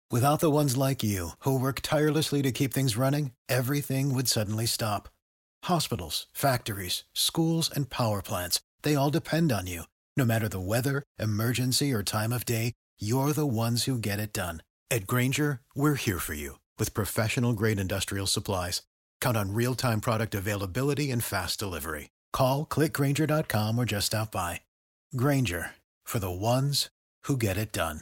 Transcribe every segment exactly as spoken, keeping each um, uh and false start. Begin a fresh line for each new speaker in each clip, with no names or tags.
Without the ones like you, who work tirelessly to keep things running, everything would suddenly stop. Hospitals, factories, schools, and power plants, they all depend on you. No matter the weather, emergency, or time of day, you're the ones who get it done. At Grainger, we're here for you with professional-grade industrial supplies. Count on real-time product availability and fast delivery. Call, click Grainger dot com, or just stop by. Grainger, for the ones who get it done.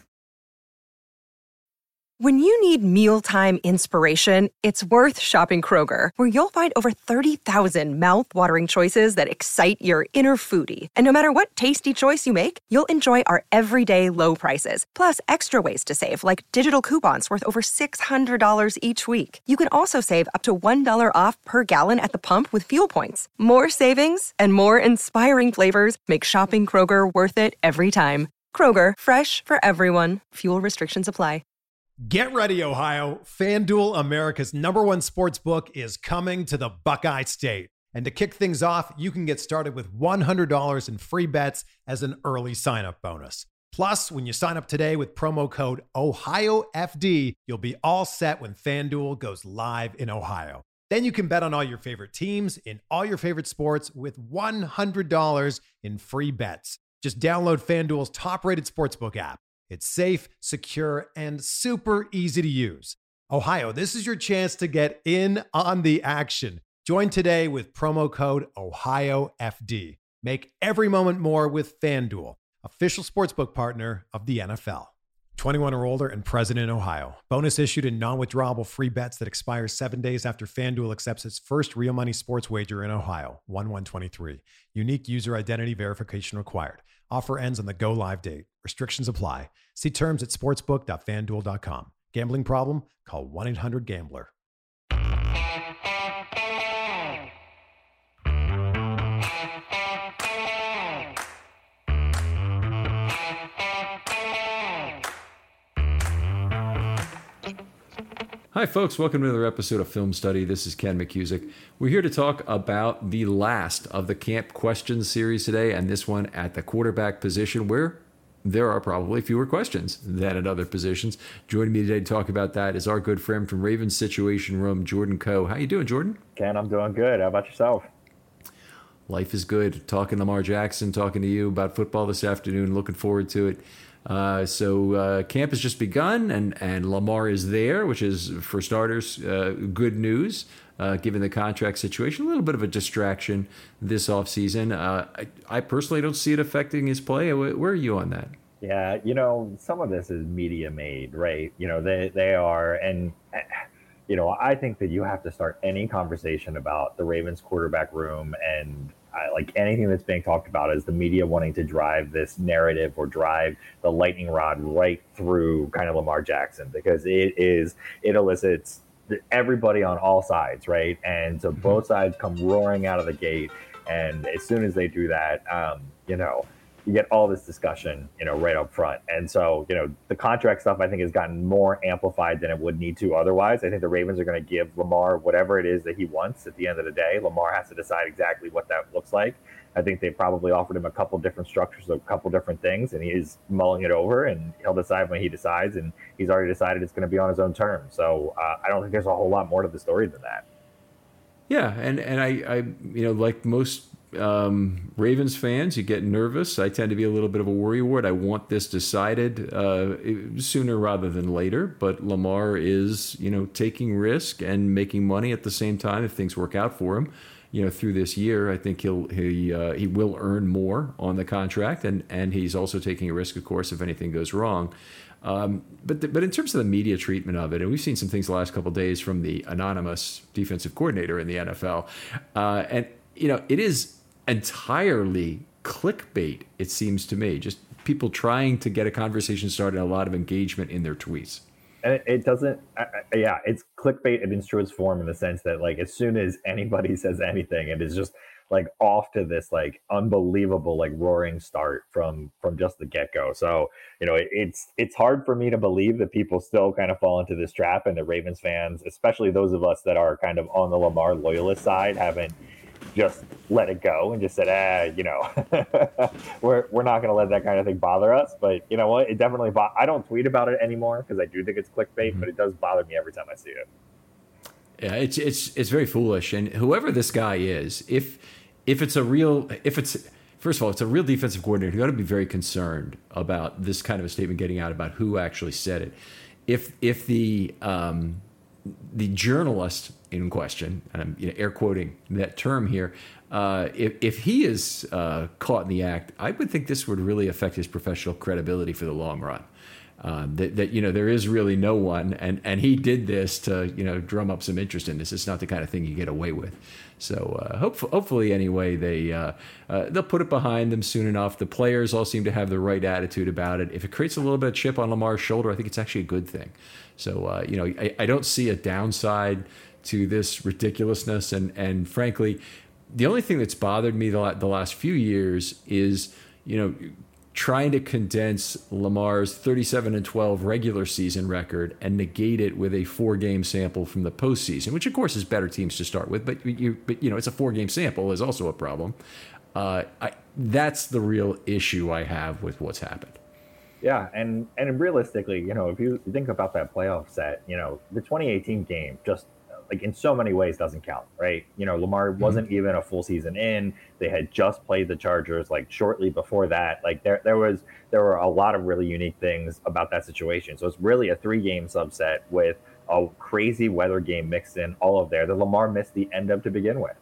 When you need mealtime inspiration, it's worth shopping Kroger, where you'll find over thirty thousand mouth-watering choices that excite your inner foodie. And no matter what tasty choice you make, you'll enjoy our everyday low prices, plus extra ways to save, like digital coupons worth over six hundred dollars each week. You can also save up to one dollar off per gallon at the pump with fuel points. More savings and more inspiring flavors make shopping Kroger worth it every time. Kroger, fresh for everyone. Fuel restrictions apply.
Get ready, Ohio. FanDuel, America's number one sports book, is coming to the Buckeye State. And to kick things off, you can get started with one hundred dollars in free bets as an early sign-up bonus. Plus, when you sign up today with promo code Ohio F D, you'll be all set when FanDuel goes live in Ohio. Then you can bet on all your favorite teams in all your favorite sports with one hundred dollars in free bets. Just download FanDuel's top-rated sportsbook app. It's safe, secure, and super easy to use. Ohio, this is your chance to get in on the action. Join today with promo code Ohio F D. Make every moment more with FanDuel, official sportsbook partner of the N F L. twenty-one or older and present in Ohio. Bonus issued in non-withdrawable free bets that expire seven days after FanDuel accepts its first real money sports wager in Ohio. one one twenty-three. Unique user identity verification required. Offer ends on the go live date. Restrictions apply. See terms at sportsbook dot fan duel dot com. Gambling problem? Call one eight hundred gambler.
Hi folks, welcome to another episode of Film Study. This is Ken McCusick. We're here to talk about the last of the Camp Questions series today, and this one at the quarterback position, where there are probably fewer questions than at other positions. Joining me today to talk about that is our good friend from Ravens Situation Room, Jordan Coe. How you doing, Jordan?
Ken, I'm doing good. How about yourself?
Life is good. Talking Lamar Jackson, talking to you about football this afternoon. Looking forward to it. Uh, so uh, camp has just begun, and, and Lamar is there, which is, for starters, uh, good news, uh, given the contract situation. A little bit of a distraction this offseason. Uh, I, I personally don't see it affecting his play. Where are you on that?
Yeah, you know, some of this is media made, right? You know, they, they are, and, you know, I think that you have to start any conversation about the Ravens quarterback room and I, like anything that's being talked about is the media wanting to drive this narrative or drive the lightning rod right through kind of Lamar Jackson, because it is, it elicits everybody on all sides, right? And so both sides come roaring out of the gate. And as soon as they do that, um, you know, you get all this discussion, you know, right up front. And so, you know, the contract stuff, I think, has gotten more amplified than it would need to otherwise. I think the Ravens are going to give Lamar whatever it is that he wants at the end of the day. Lamar has to decide exactly what that looks like. I think they probably offered him a couple different structures, a couple different things, and he's mulling it over, and he'll decide when he decides, and he's already decided it's going to be on his own terms. So uh, I don't think there's a whole lot more to the story than that.
Yeah, and, and I, I, you know, like most um, Ravens fans, you get nervous. I tend to be a little bit of a worrywart. I want this decided uh, sooner rather than later. But Lamar is, you know, taking risk and making money at the same time if things work out for him. You know, through this year, I think he'll he uh, he will earn more on the contract, and and he's also taking a risk, of course, if anything goes wrong. Um, but the, but in terms of the media treatment of it, and we've seen some things the last couple of days from the anonymous defensive coordinator in the N F L, uh, and you know, it is entirely clickbait. It seems to me, just people trying to get a conversation started, a lot of engagement in their tweets.
And it, it doesn't, uh, yeah, it's clickbait in its truest form, in the sense that, like, as soon as anybody says anything, it is just like off to this like unbelievable like roaring start from from just the get-go. So, you know, it, it's it's hard for me to believe that people still kind of fall into this trap, and the Ravens fans, especially those of us that are kind of on the Lamar loyalist side, haven't just let it go and just said, ah, you know, we're we're not going to let that kind of thing bother us. But you know what? It definitely. Bo- I don't tweet about it anymore because I do think it's clickbait, mm-hmm. but it does bother me every time I see it.
Yeah, it's it's it's very foolish. And whoever this guy is, if if it's a real, if it's first of all, it's a real defensive coordinator, you got to be very concerned about this kind of a statement getting out about who actually said it. If if the um, the journalist in question, and I'm you know, air quoting that term here, uh, if if he is uh, caught in the act, I would think this would really affect his professional credibility for the long run. Uh, that, that you know there is really no one, and, and he did this to you know drum up some interest in this. It's not the kind of thing you get away with. So uh, hope, hopefully anyway they uh, uh, they'll put it behind them soon enough. The players all seem to have the right attitude about it. If it creates a little bit of chip on Lamar's shoulder, I think it's actually a good thing. So uh, you know I, I don't see a downside to this ridiculousness, and and frankly, the only thing that's bothered me the, the last few years is you know. trying to condense Lamar's thirty-seven and twelve regular season record and negate it with a four-game sample from the postseason, which of course is better teams to start with, but you, but you know, it's a four-game sample is also a problem. Uh, I, that's the real issue I have with what's happened.
Yeah, and and realistically, you know, if you think about that playoff set, you know, the twenty eighteen game just like in so many ways doesn't count, right? You know, Lamar wasn't mm-hmm. even a full season in. They had just played the Chargers like shortly before that. Like there there was there were a lot of really unique things about that situation. So it's really a three game subset with a crazy weather game mixed in all of there that Lamar missed the end of to begin with.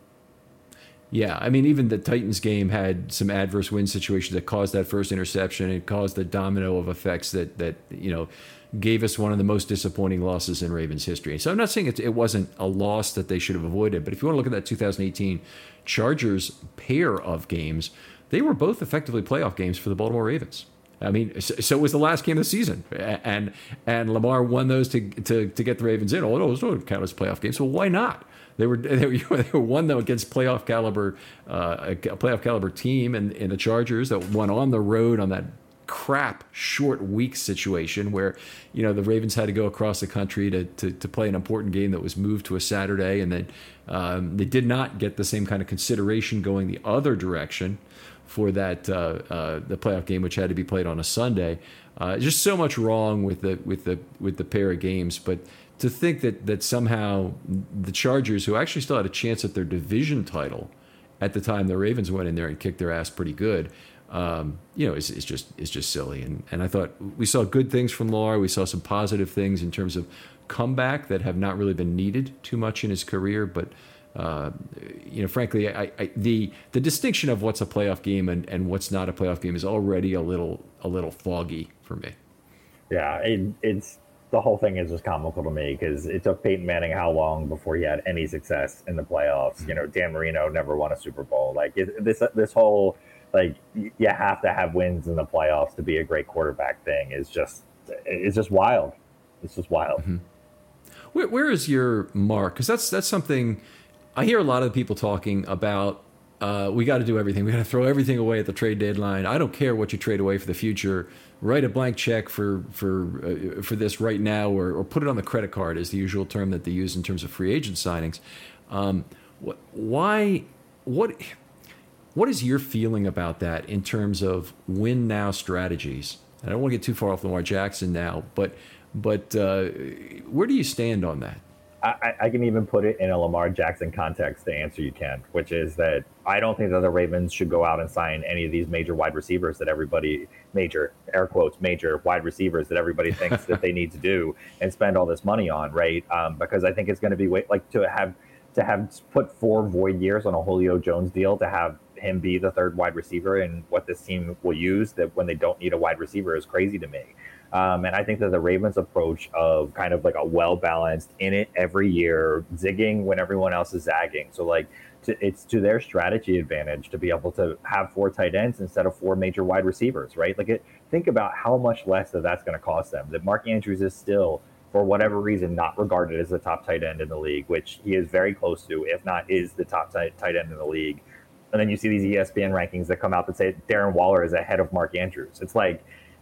Yeah, I mean, even the Titans game had some adverse wind situations that caused that first interception. It caused the domino of effects that that you know gave us one of the most disappointing losses in Ravens history. So I'm not saying it, it wasn't a loss that they should have avoided, but if you want to look at that two thousand eighteen Chargers pair of games, they were both effectively playoff games for the Baltimore Ravens. I mean, so, so it was the last game of the season, and and Lamar won those to to, to get the Ravens in. Oh, those don't count as playoff games. So why not? They were they were, they were one though against playoff caliber uh, a playoff caliber team and in, in the Chargers that won on the road on that crap short week situation where you know the Ravens had to go across the country to to, to play an important game that was moved to a Saturday, and then um, they did not get the same kind of consideration going the other direction for that uh, uh, the playoff game, which had to be played on a Sunday. Uh, just so much wrong with the with the with the pair of games, but to think that that somehow the Chargers, who actually still had a chance at their division title at the time the Ravens went in there and kicked their ass pretty good, um, you know, it's, it's just it's just silly. And and I thought we saw good things from Lamar. We saw some positive things in terms of comeback that have not really been needed too much in his career. But uh, you know, frankly, I, I, the the distinction of what's a playoff game and, and what's not a playoff game is already a little a little foggy for me.
Yeah, it, it's. The whole thing is just comical to me because it took Peyton Manning how long before he had any success in the playoffs? Mm-hmm. You know, Dan Marino never won a Super Bowl. Like it, this, this whole like you have to have wins in the playoffs to be a great quarterback thing is just it's just wild. It's just wild.
Mm-hmm. Where, where is your mark? Because that's that's something I hear a lot of people talking about. Uh, we got to do everything. We got to throw everything away at the trade deadline. I don't care what you trade away for the future. Write a blank check for for uh, for this right now, or, or put it on the credit card is the usual term that they use in terms of free agent signings. Um, wh- why? What? What is your feeling about that in terms of win now strategies? I don't want to get too far off Lamar Jackson now, but but uh, where do you stand on that?
I, I can even put it in a Lamar Jackson context. The answer you can, which is that I don't think that the Ravens should go out and sign any of these major wide receivers that everybody, major, air quotes, major wide receivers that everybody thinks that they need to do and spend all this money on, right? Um, because I think it's going to be way, like to have to have put four void years on a Julio Jones deal to have him be the third wide receiver and what this team will use that when they don't need a wide receiver is crazy to me. Um, and I think that the Ravens' approach of kind of like a well-balanced in it every year, zigging when everyone else is zagging. So like to, it's to their strategy advantage to be able to have four tight ends instead of four major wide receivers, right? Like it, think about how much less that that's going to cost them. That Mark Andrews is still, for whatever reason, not regarded as the top tight end in the league, which he is very close to, if not is the top tight, tight end in the league. And then you see these E S P N rankings that come out that say Darren Waller is ahead of Mark Andrews. It's like,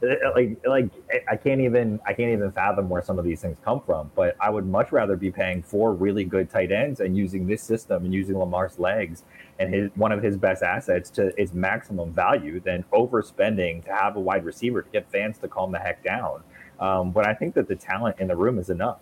like like I can't even I can't even fathom where some of these things come from. But I would much rather be paying four really good tight ends and using this system and using Lamar's legs and his one of his best assets to its maximum value than overspending to have a wide receiver to get fans to calm the heck down. Um, but I think that the talent in the room is enough.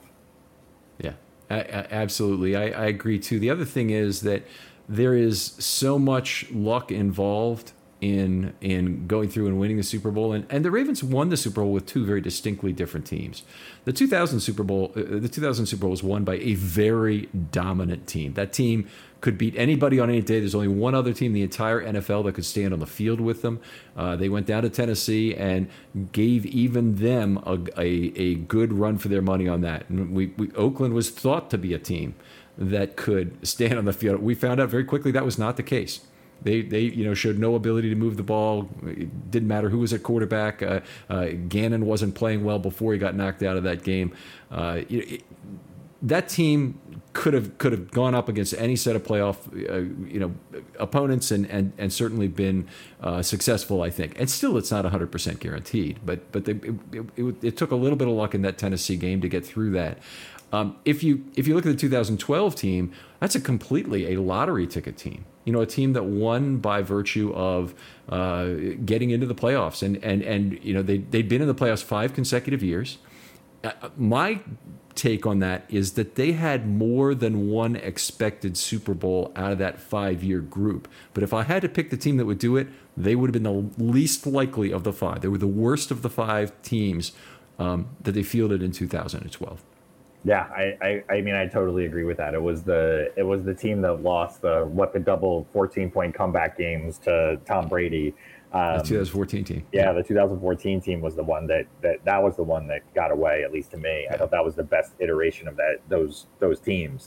Yeah, I, I, absolutely. I, I agree too. The other thing is that there is so much luck involved in in going through and winning the Super Bowl, and, and the Ravens won the Super Bowl with two very distinctly different teams. The two thousand Super Bowl, uh, the two thousand Super Bowl was won by a very dominant team. That team could beat anybody on any day. There's only one other team in the entire N F L that could stand on the field with them. Uh, they went down to Tennessee and gave even them a, a, a good run for their money on that. And we, we Oakland was thought to be a team that could stand on the field. We found out very quickly that was not the case. They, they, you know, showed no ability to move the ball. It didn't matter who was at quarterback. Uh, uh, Gannon wasn't playing well before he got knocked out of that game. Uh, it, that team could have could have gone up against any set of playoff, uh, you know, opponents and and and certainly been uh, successful, I think. And still, it's not one hundred percent guaranteed. But but they, it, it, it took a little bit of luck in that Tennessee game to get through that. Um, if you if you look at the two thousand twelve team, that's a completely a lottery ticket team. You know, a team that won by virtue of uh, getting into the playoffs, and and and you know they they'd been in the playoffs five consecutive years. Uh, my take on that is that they had more than one expected Super Bowl out of that five-year group. But if I had to pick the team that would do it, they would have been the least likely of the five. They were the worst of the five teams um, that they fielded in two thousand twelve.
Yeah, I, I, I mean, I totally agree with that. It was the it was the team that lost the what the double fourteen point comeback games to Tom Brady. Um,
the twenty fourteen team.
Yeah, yeah, the two thousand fourteen team was the one that, that that was the one that got away, at least to me. Yeah. I thought that was the best iteration of that those those teams.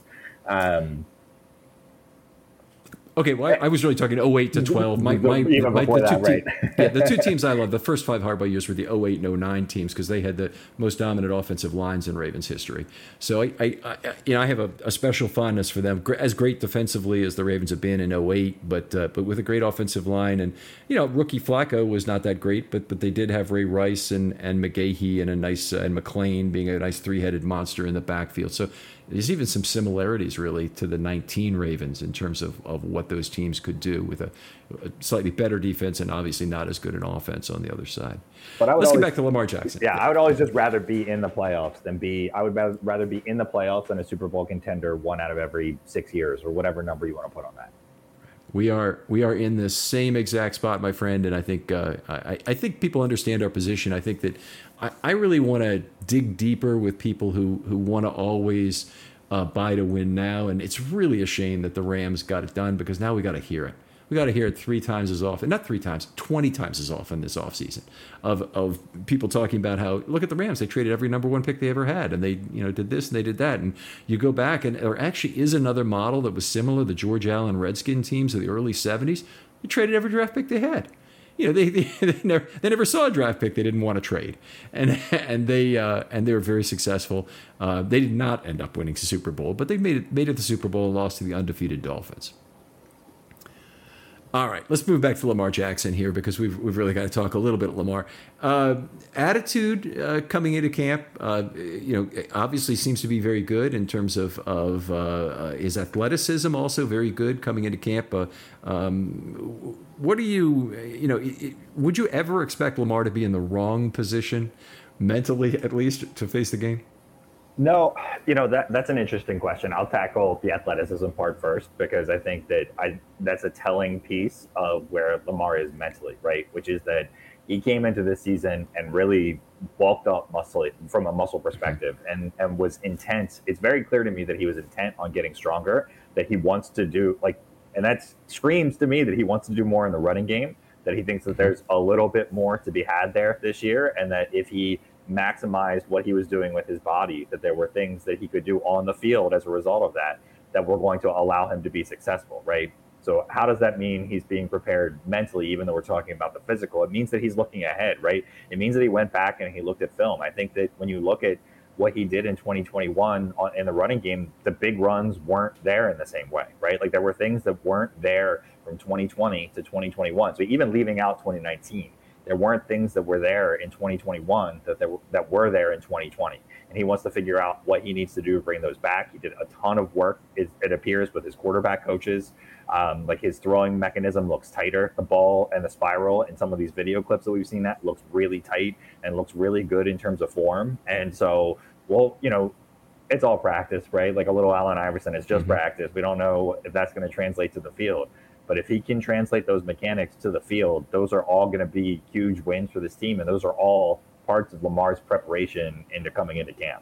Um,
Okay, well, I, I was really talking oh eight to twelve. My, my,
Even
my,
before
the two
that, right?
te- yeah, the two teams I love, the first five Harbaugh years were the oh eight and oh nine teams because they had the most dominant offensive lines in Ravens history. So I, I, I you know, I have a, a special fondness for them, as great defensively as the Ravens have been in oh eight, but uh, but with a great offensive line. And you know, rookie Flacco was not that great, but but they did have Ray Rice and and McGahee and a nice uh, and McClain being a nice three-headed monster in the backfield. So there's even some similarities, really, to the nineteen Ravens in terms of, of what those teams could do with a, a slightly better defense and obviously not as good an offense on the other side.
But I would
Let's
always,
get back to Lamar Jackson.
Yeah, I would always just rather be in the playoffs than be – I would rather be in the playoffs than a Super Bowl contender one out of every six years or whatever number you want to put on that.
We are we are in the same exact spot, my friend, and I think uh, I, I think people understand our position. I think that I, I really want to dig deeper with people who who want to always uh, buy to win now, and it's really a shame that the Rams got it done because now we got to hear it. We got to hear it three times as often, not three times, twenty times as often this offseason of of people talking about how, look at the Rams, they traded every number one pick they ever had, and they you know did this and they did that. And you go back, and there actually is another model that was similar, the George Allen Redskin teams of the early seventies. They traded every draft pick they had. You know, they they, they, never, they never saw a draft pick they didn't want to trade, and and they uh, and they were very successful. Uh, they did not end up winning the Super Bowl, but they made it made it the Super Bowl and lost to the undefeated Dolphins. All right, let's move back to Lamar Jackson here because we've we've really got to talk a little bit of Lamar. Uh, attitude uh, coming into camp, uh, you know, obviously seems to be very good in terms of of uh, his athleticism. Also very good coming into camp. Uh, um, what do you, you know, would you ever expect Lamar to be in the wrong position, mentally at least, to face the game?
No, you know, that that's an interesting question. I'll tackle the athleticism part first because I think that I that's a telling piece of where Lamar is mentally, right? Which is that he came into this season and really bulked up muscle from a muscle perspective and, and was intent. It's very clear to me that he was intent on getting stronger, that he wants to do like, and that screams to me that he wants to do more in the running game, that he thinks that there's a little bit more to be had there this year. And that if he maximized what he was doing with his body, that there were things that he could do on the field as a result of that, that were going to allow him to be successful, right? So how does that mean he's being prepared mentally, even though we're talking about the physical? It means that he's looking ahead, right? It means that he went back and he looked at film. I think that when you look at what he did in twenty twenty-one on, in the running game, the big runs weren't there in the same way, right? Like there were things that weren't there from twenty twenty to twenty twenty-one. So even leaving out twenty nineteen, There weren't things that were there in twenty twenty-one that there, that were there in twenty twenty. And he wants to figure out what he needs to do to bring those back. He did a ton of work, it, it appears, with his quarterback coaches. Um, like his throwing mechanism looks tighter. The ball and the spiral in some of these video clips that we've seen, that looks really tight and looks really good in terms of form. And so, well, you know, it's all practice, right? Like a little Allen Iverson, it's just mm-hmm. practice. We don't know if that's going to translate to the field. But if he can translate those mechanics to the field, those are all going to be huge wins for this team. And those are all parts of Lamar's preparation into coming into camp.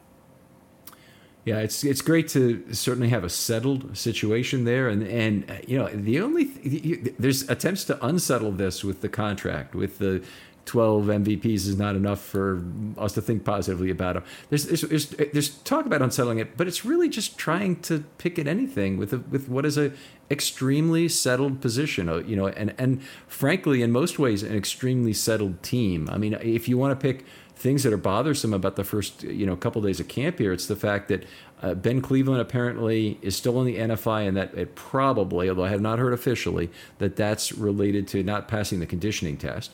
Yeah, it's it's great to certainly have a settled situation there, and and you know the only th- there's attempts to unsettle this with the contract, with the twelve M V Ps is not enough for us to think positively about him. There's there's there's, there's talk about unsettling it, but it's really just trying to pick at anything with a, with what is a extremely settled position, you know, and and frankly, in most ways, an extremely settled team. I mean, if you want to pick things that are bothersome about the first, you know, couple of days of camp here, it's the fact that uh, Ben Cleveland apparently is still in the N F I, and that it probably, although I have not heard officially, that that's related to not passing the conditioning test.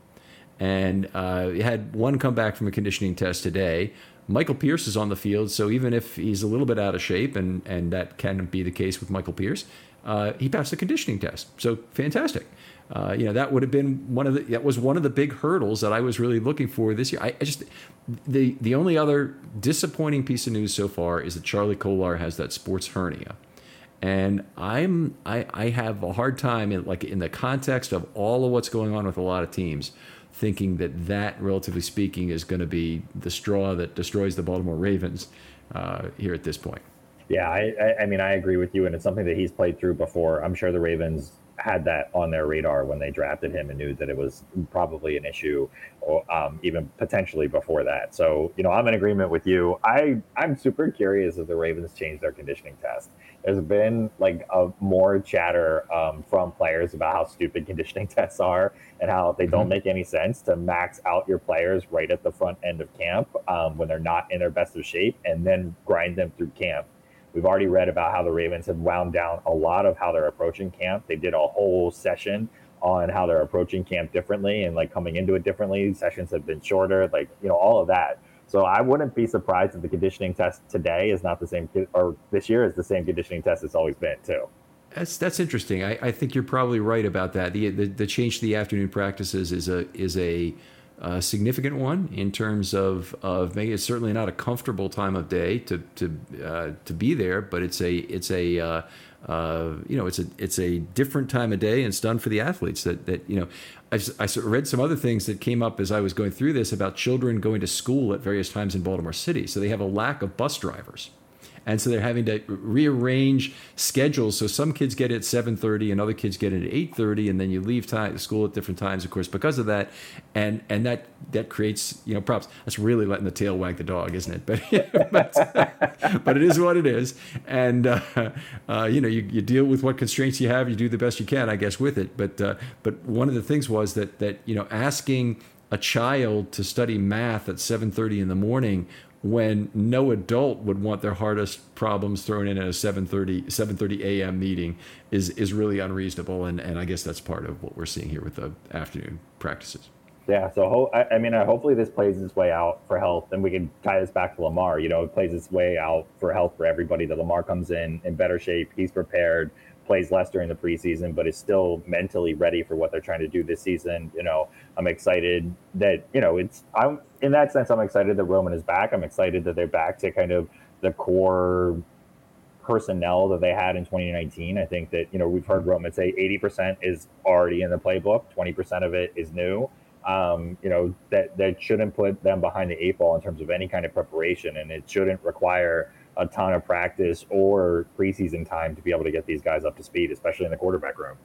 And uh, he had one come back from a conditioning test today. Michael Pierce is on the field, so even if he's a little bit out of shape, and, and that can be the case with Michael Pierce, uh, he passed the conditioning test. So fantastic. Uh, you know, that would have been one of the, that was one of the big hurdles that I was really looking for this year. I, I just, the, the only other disappointing piece of news so far is that Charlie Kolar has that sports hernia. And I'm, I, I have a hard time in, like, in the context of all of what's going on with a lot of teams, thinking that that, relatively speaking, is going to be the straw that destroys the Baltimore Ravens uh, here at this point.
Yeah, I, I mean, I agree with you, and it's something that he's played through before. I'm sure the Ravens had that on their radar when they drafted him and knew that it was probably an issue, or um, even potentially before that. So, you know, I'm in agreement with you. I, I'm super curious if the Ravens change their conditioning test. There's been like a more chatter um, from players about how stupid conditioning tests are and how they don't mm-hmm. make any sense to max out your players right at the front end of camp um, when they're not in their best of shape, and then grind them through camp. We've already read about how the Ravens have wound down a lot of how they're approaching camp. They did a whole session on how they're approaching camp differently and like coming into it differently. Sessions have been shorter, like, you know, all of that. So I wouldn't be surprised if the conditioning test today is not the same, or this year is the same conditioning test it's always been too.
That's that's interesting. I, I think you're probably right about that. The, the the change to the afternoon practices is a is a Uh, significant one in terms of of making it certainly not a comfortable time of day to to uh, to be there, but it's a it's a uh, uh, you know it's a it's a different time of day, and it's done for the athletes. That that you know, I I read some other things that came up as I was going through this about children going to school at various times in Baltimore City, so they have a lack of bus drivers. And so they're having to rearrange schedules. So some kids get it at seven thirty and other kids get it at eight thirty, and then you leave time, school at different times, of course, because of that. And and that that creates, you know, problems. That's really letting the tail wag the dog, isn't it? But but, but it is what it is. And, uh, uh, you know, you, you deal with what constraints you have. You do the best you can, I guess, with it. But uh, but one of the things was that, that, you know, asking a child to study math at seven thirty in the morning when no adult would want their hardest problems thrown in at a seven thirty a.m. meeting is is really unreasonable. And, and I guess that's part of what we're seeing here with the afternoon practices.
Yeah, so ho- I, I mean, uh, hopefully this plays its way out for health, and we can tie this back to Lamar. You know, it plays its way out for health for everybody, that Lamar comes in in better shape, he's prepared, plays less during the preseason, but is still mentally ready for what they're trying to do this season. You know, I'm excited that, you know, it's, I'm in that sense, I'm excited that Roman is back. I'm excited that they're back to kind of the core personnel that they had in twenty nineteen. I think that, you know, we've heard Roman say eighty percent is already in the playbook, twenty percent of it is new. Um, you know, that, that shouldn't put them behind the eight ball in terms of any kind of preparation, and it shouldn't require a ton of practice or preseason time to be able to get these guys up to speed, especially in the quarterback room.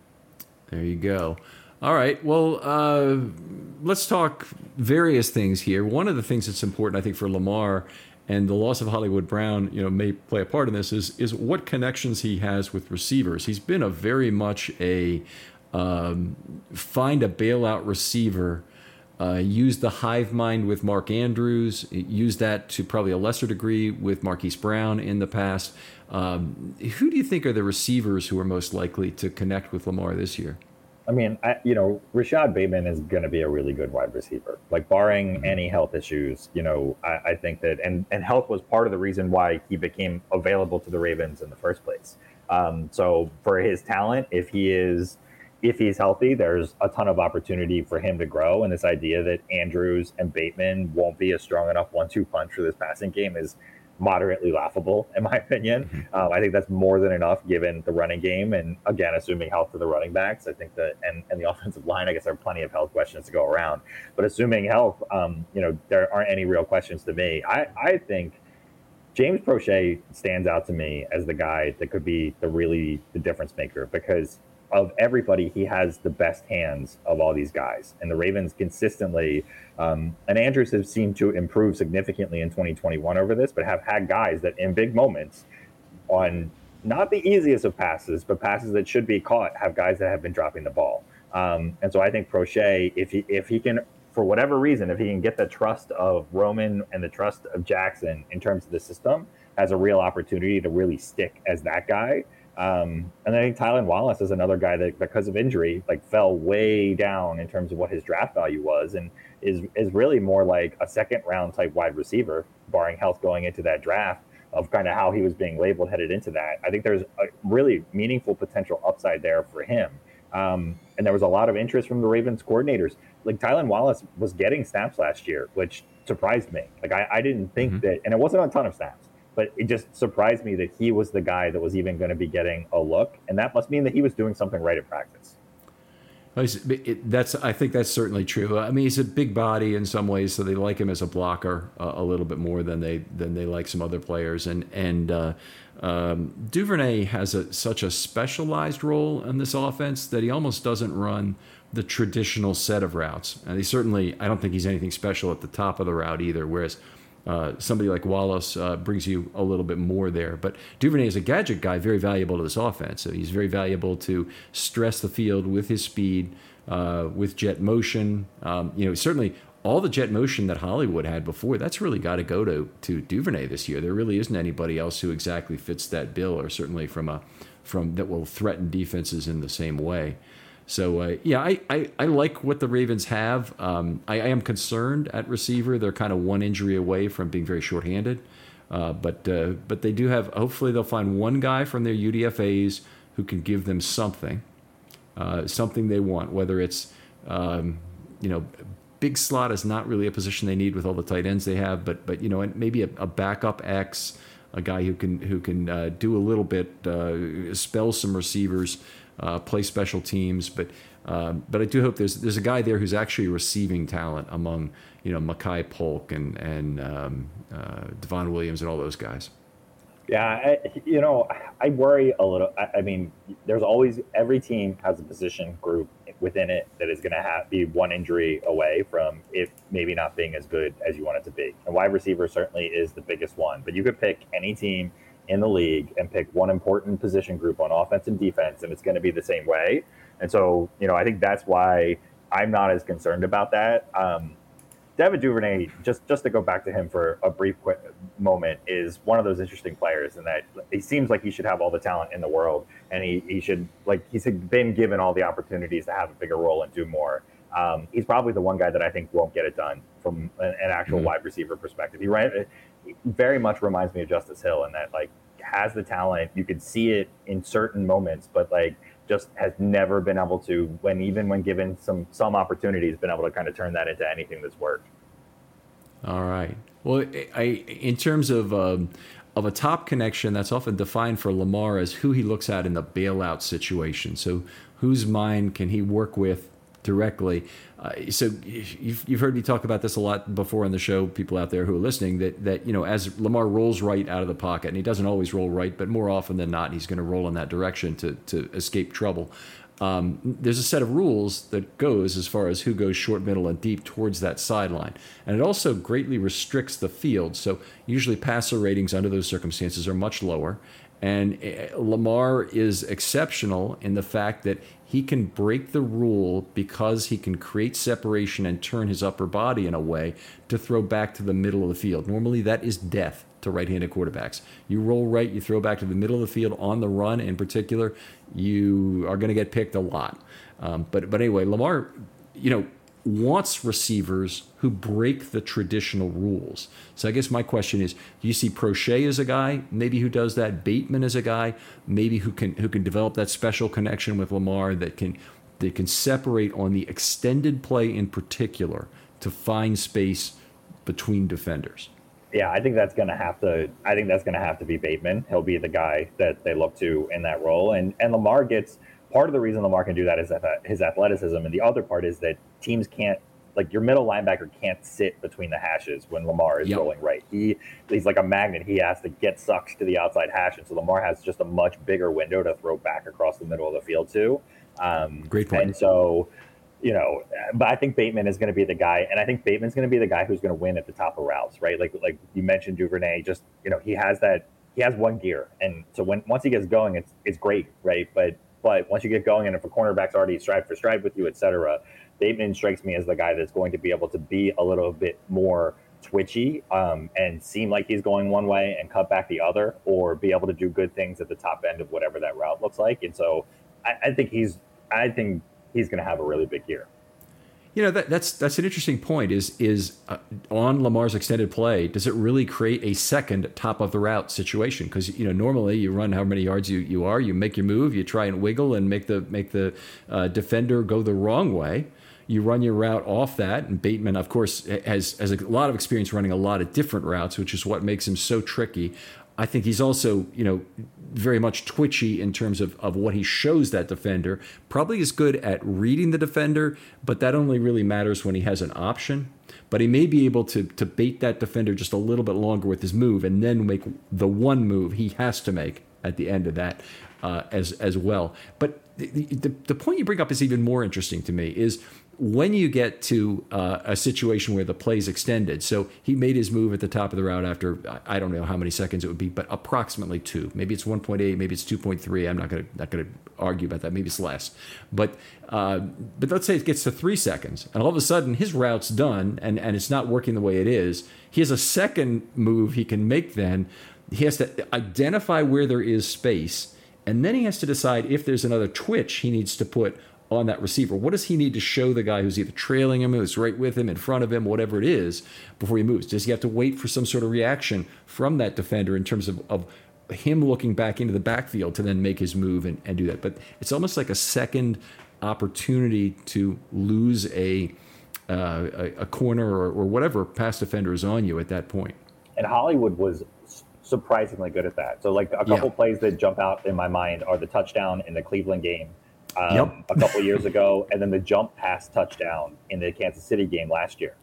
There you go. All right. Well, uh, let's talk various things here. One of the things that's important, I think, for Lamar, and the loss of Hollywood Brown, you know, may play a part in this, is is what connections he has with receivers. He's been a very much a um, find a bailout receiver. Uh, used the hive mind with Mark Andrews, used that to probably a lesser degree with Marquise Brown in the past. Um, who do you think are the receivers who are most likely to connect with Lamar this year?
I mean, I, you know, Rashad Bateman is going to be a really good wide receiver. Like, barring mm-hmm. any health issues, you know, I, I think that, and, and health was part of the reason why he became available to the Ravens in the first place. Um, so for his talent, if he is, if he's healthy, there's a ton of opportunity for him to grow. And this idea that Andrews and Bateman won't be a strong enough one two punch for this passing game is moderately laughable, in my opinion. Mm-hmm. Um, I think that's more than enough given the running game. And again, assuming health for the running backs, I think that, and, and the offensive line, I guess there are plenty of health questions to go around. But assuming health, um, you know, there aren't any real questions to me. I, I think James Proche stands out to me as the guy that could be the really the difference maker, because of everybody, he has the best hands of all these guys. And the Ravens consistently, um, and Andrews have seemed to improve significantly in twenty twenty-one over this, but have had guys that in big moments on not the easiest of passes, but passes that should be caught, have guys that have been dropping the ball. Um, and so I think Proche, if he, if he can, for whatever reason, if he can get the trust of Roman and the trust of Jackson in terms of the system, has a real opportunity to really stick as that guy. Um, and I think Tylan Wallace is another guy that, because of injury, like fell way down in terms of what his draft value was, and is is really more like a second round type wide receiver, barring health going into that draft, of kind of how he was being labeled headed into that. I think there's a really meaningful potential upside there for him. Um, and there was a lot of interest from the Ravens coordinators. Like, Tylan Wallace was getting snaps last year, which surprised me. Like, I, I didn't think mm-hmm. that, and it wasn't a ton of snaps, but it just surprised me that he was the guy that was even going to be getting a look. And that must mean that he was doing something right in practice.
That's, I think that's certainly true. I mean, he's a big body in some ways, so they like him as a blocker uh, a little bit more than they than they like some other players. And and uh, um, Duvernay has a, such a specialized role in this offense that he almost doesn't run the traditional set of routes. And he certainly, I don't think he's anything special at the top of the route either. Whereas Uh, somebody like Wallace uh, brings you a little bit more there. But Duvernay is a gadget guy, very valuable to this offense. So he's very valuable to stress the field with his speed, uh, with jet motion. Um, you know, certainly all the jet motion that Hollywood had before, that's really got to go to to Duvernay this year. There really isn't anybody else who exactly fits that bill, or certainly from a from that will threaten defenses in the same way. So, uh, yeah, I, I, I like what the Ravens have. Um, I, I am concerned at receiver. They're kind of one injury away from being very shorthanded. Uh, but uh, but they do have, hopefully they'll find one guy from their U D F As who can give them something, uh, something they want, whether it's, um, you know, big slot is not really a position they need with all the tight ends they have, but, but you know, maybe a, a backup X, a guy who can, who can uh, do a little bit, uh, spell some receivers, Uh, play special teams, but um, but I do hope there's there's a guy there who's actually receiving talent among, you know, Makai Polk and and um, uh, Devon Williams and all those guys.
Yeah, I, you know, I worry a little. I, I mean, there's always, every team has a position group within it that is going to have be one injury away from it maybe not being as good as you want it to be. And wide receiver certainly is the biggest one, but you could pick any team in the league and pick one important position group on offense and defense, and it's going to be the same way. And so, you know, I think that's why I'm not as concerned about that. Um, Devin Duvernay, just, just to go back to him for a brief quick moment, is one of those interesting players in that he seems like he should have all the talent in the world, and he, he should, like, he's been given all the opportunities to have a bigger role and do more. Um, he's probably the one guy that I think won't get it done from an, an actual mm-hmm. wide receiver perspective. He ran, very much reminds me of Justice Hill in that, like, has the talent. You could see it in certain moments, but like just has never been able to, when even when given some some opportunities, been able to kind of turn that into anything that's worked.
All right. Well, I in terms of um, of a top connection, that's often defined for Lamar as who he looks at in the bailout situation. So whose mind can he work with directly? Uh, so you've, you've heard me talk about this a lot before on the show, people out there who are listening, that, that, you know, as Lamar rolls right out of the pocket, and he doesn't always roll right, but more often than not, he's going to roll in that direction to, to escape trouble. Um, there's a set of rules that goes as far as who goes short, middle, and deep towards that sideline. And it also greatly restricts the field. So usually passer ratings under those circumstances are much lower. And Lamar is exceptional in the fact that he can break the rule because he can create separation and turn his upper body in a way to throw back to the middle of the field. Normally, that is death to right-handed quarterbacks. You roll right, you throw back to the middle of the field on the run in particular, you are going to get picked a lot. Um, but, but anyway, Lamar, you know, wants receivers who break the traditional rules. So I guess my question is, do you see Prochet as a guy maybe who does that, Bateman as a guy maybe who can who can develop that special connection with Lamar that can that can separate on the extended play in particular to find space between defenders?
Yeah, I think that's going to have to. I think that's going to have to be Bateman. He'll be the guy that they look to in that role, and and Lamar gets. Part of the reason Lamar can do that is that his athleticism, and the other part is that teams can't, like your middle linebacker can't sit between the hashes when Lamar is yep. rolling right. He he's like a magnet. He has to get sucked to the outside hash, and so Lamar has just a much bigger window to throw back across the middle of the field too. Um,
Great point.
And so, you know, but I think Bateman is going to be the guy, and I think Bateman's going to be the guy who's going to win at the top of routes, right? Like like you mentioned, Duvernay. Just you know, he has that. He has one gear, and so when once he gets going, it's it's great, right? But But once you get going, and if a cornerback's already stride for stride with you, et cetera, Bateman strikes me as the guy that's going to be able to be a little bit more twitchy um, and seem like he's going one way and cut back the other, or be able to do good things at the top end of whatever that route looks like. And so I, I think he's, I think he's going to have a really big year.
You know, that, that's that's an interesting point. Is is uh, on Lamar's extended play, does it really create a second top of the route situation? Because you know, normally you run how many yards you, you are, you make your move, you try and wiggle and make the make the uh, defender go the wrong way. You run your route off that, and Bateman, of course, has has a lot of experience running a lot of different routes, which is what makes him so tricky. I think he's also, you know, very much twitchy in terms of, of what he shows that defender. Probably is good at reading the defender, but that only really matters when he has an option. But he may be able to to bait that defender just a little bit longer with his move, and then make the one move he has to make at the end of that uh, as as well. But the, the the point you bring up is even more interesting to me. Is when you get to uh, a situation where the play's extended. So he made his move at the top of the route after, I don't know how many seconds it would be, but approximately two. Maybe it's one point eight, maybe it's two point three. I'm not going to not going to argue about that. Maybe it's less. But uh, but let's say it gets to three seconds, and all of a sudden his route's done, and, and it's not working the way it is. He has a second move he can make then. He has to identify where there is space, and then he has to decide if there's another twitch he needs to put on that receiver. What does he need to show the guy who's either trailing him, who's right with him, in front of him, whatever it is, before he moves? Does he have to wait for some sort of reaction from that defender in terms of, of him looking back into the backfield to then make his move and, and do that? But it's almost like a second opportunity to lose a uh, a, a corner or, or whatever pass defender is on you at that point.
And Hollywood was surprisingly good at that. So like a couple yeah. plays that jump out in my mind are the touchdown in the Cleveland game Um, yep. a couple of years ago, and then the jump pass touchdown in the Kansas City game last year,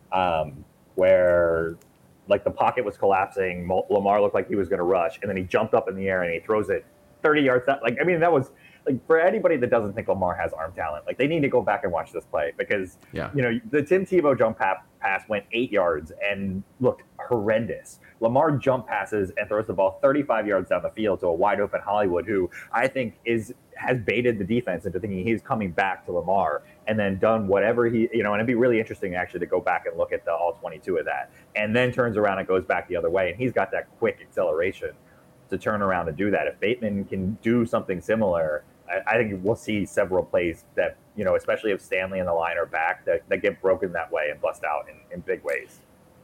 um, where like the pocket was collapsing, Lamar looked like he was going to rush, and then he jumped up in the air and he throws it thirty yards out. Like, I mean, that was like, for anybody that doesn't think Lamar has arm talent, like they need to go back and watch this play, because yeah. you know, the Tim Tebow jump pass went eight yards and looked horrendous. Lamar jump passes and throws the ball thirty-five yards down the field to a wide open Hollywood, who I think is has baited the defense into thinking he's coming back to Lamar, and then done whatever he, you know, and it'd be really interesting actually to go back and look at the all twenty-two of that, and then turns around and goes back the other way. And he's got that quick acceleration to turn around and do that. If Bateman can do something similar, I, I think we'll see several plays that, you know, especially if Stanley and the line are back, that, that get broken that way and bust out in, in big ways.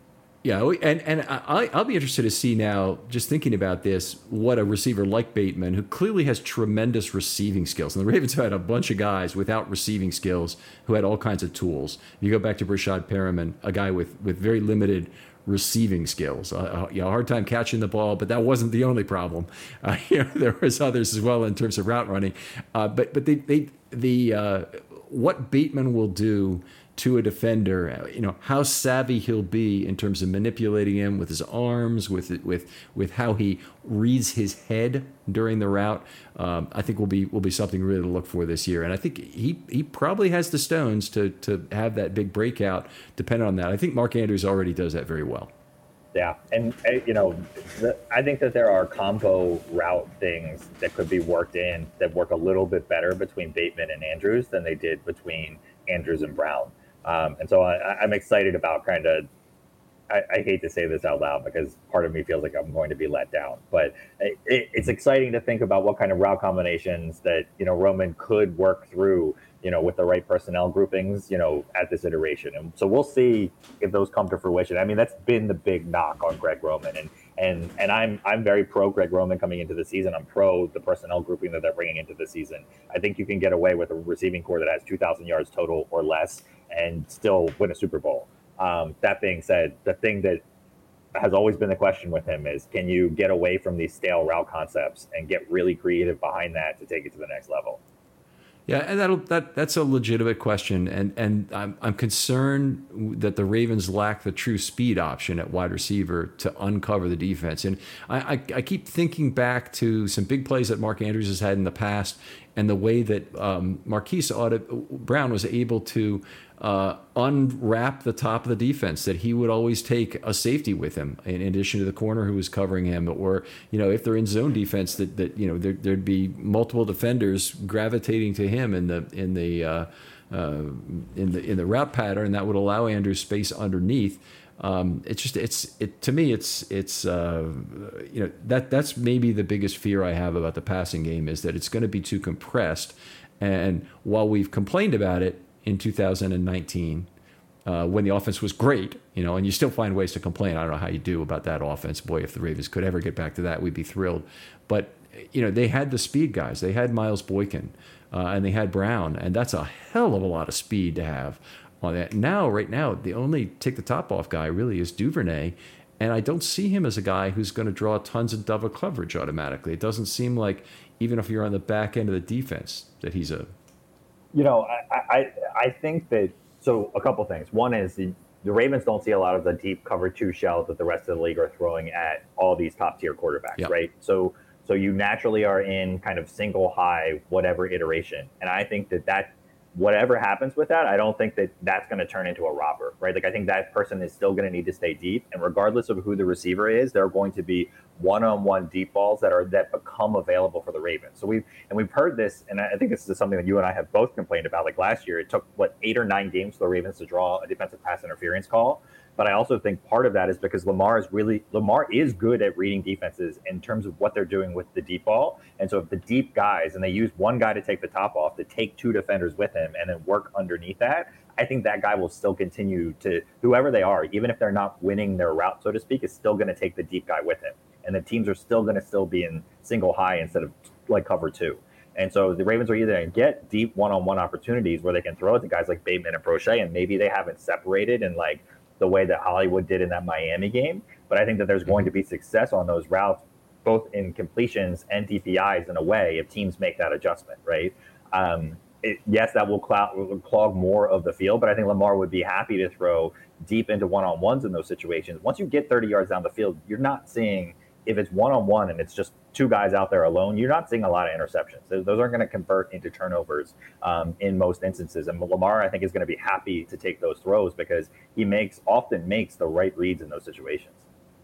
Yeah, and and I, I'll be interested to see now, just thinking about this, what a receiver like Bateman, who clearly has tremendous receiving skills. And the Ravens have had a bunch of guys without receiving skills who had all kinds of tools. You go back to Brashad Perriman, a guy with, with very limited receiving skills, uh, you know, a hard time catching the ball, but that wasn't the only problem. Uh, you know, there was others as well in terms of route running. Uh, but but they, they the uh, what Bateman will do to a defender, you know, how savvy he'll be in terms of manipulating him with his arms, with with with how he reads his head during the route, um, I think will be will be something really to look for this year. And I think he he probably has the stones to to have that big breakout depending on that. I think Mark Andrews already does that very well.
Yeah, and uh, you know, the, I think that there are combo route things that could be worked in that work a little bit better between Bateman and Andrews than they did between Andrews and Brown. Um, and so I, I'm excited about kind of. I, I hate to say this out loud because part of me feels like I'm going to be let down, but it, it's exciting to think about what kind of route combinations that you know Roman could work through. You know, with the right personnel groupings, you know, at this iteration. And so we'll see if those come to fruition. I mean, that's been the big knock on Greg Roman. And and and I'm I'm very pro Greg Roman coming into the season. I'm pro the personnel grouping that they're bringing into the season. I think you can get away with a receiving core that has two thousand yards total or less and still win a Super Bowl. Um, that being said, the thing that has always been the question with him is, can you get away from these stale route concepts and get really creative behind that to take it to the next level?
Yeah, and that'll, that that's a legitimate question, and and I'm I'm concerned that the Ravens lack the true speed option at wide receiver to uncover the defense. And I, I, I keep thinking back to some big plays that Mark Andrews has had in the past, and the way that um, Marquise Brown was able to uh, unwrap the top of the defense, that he would always take a safety with him in addition to the corner who was covering him, or, you know, if they're in zone defense, that, that you know, there, there'd be multiple defenders gravitating to him in the, in the, uh, uh, in the, in the route pattern that would allow Andrews space underneath. Um, it's just, it's, it, to me, it's, it's, uh, you know, that, that's maybe the biggest fear I have about the passing game, is that it's going to be too compressed. And while we've complained about it in two thousand nineteen, uh, when the offense was great, you know, and you still find ways to complain. I don't know how you do about that offense. Boy, if the Ravens could ever get back to that, we'd be thrilled. But, you know, they had the speed guys. They had Miles Boykin, uh, and they had Brown, and that's a hell of a lot of speed to have on that. Now, right now, the only take the top off guy really is Duvernay, and I don't see him as a guy who's going to draw tons of double coverage automatically. It doesn't seem like, even if you're on the back end of the defense, that he's a...
You know, I, I, I think that, so a couple things. One is the, the Ravens don't see a lot of the deep cover two shells that the rest of the league are throwing at all these top tier quarterbacks, yep. right? So so you naturally are in kind of single high, whatever iteration. And I think that that, whatever happens with that, I don't think that that's going to turn into a robber, right? Like, I think that person is still going to need to stay deep. And regardless of who the receiver is, there are going to be one-on-one deep balls that are that become available for the Ravens. So we've and we've heard this, and I think this is something that you and I have both complained about. Like last year, it took what eight or nine games for the Ravens to draw a defensive pass interference call. But I also think part of that is because Lamar is really Lamar is good at reading defenses in terms of what they're doing with the deep ball. And so if the deep guys, and they use one guy to take the top off, to take two defenders with him and then work underneath that, I think that guy will still continue to, whoever they are, even if they're not winning their route, so to speak, is still going to take the deep guy with him. And the teams are still going to still be in single high instead of like cover two. And so the Ravens are either going to get deep one-on-one opportunities where they can throw it to guys like Bateman and Prochet, and maybe they haven't separated and like the way that Hollywood did in that Miami game. But I think that there's going to be success on those routes, both in completions and D P Is in a way, if teams make that adjustment, right? Um, it, yes, that will clog, will clog more of the field, but I think Lamar would be happy to throw deep into one-on-ones in those situations. Once you get thirty yards down the field, you're not seeing, if it's one-on-one and it's just two guys out there alone, you're not seeing a lot of interceptions. Those aren't going to convert into turnovers um, in most instances. And Lamar, I think, is going to be happy to take those throws because he makes often makes the right reads in those situations.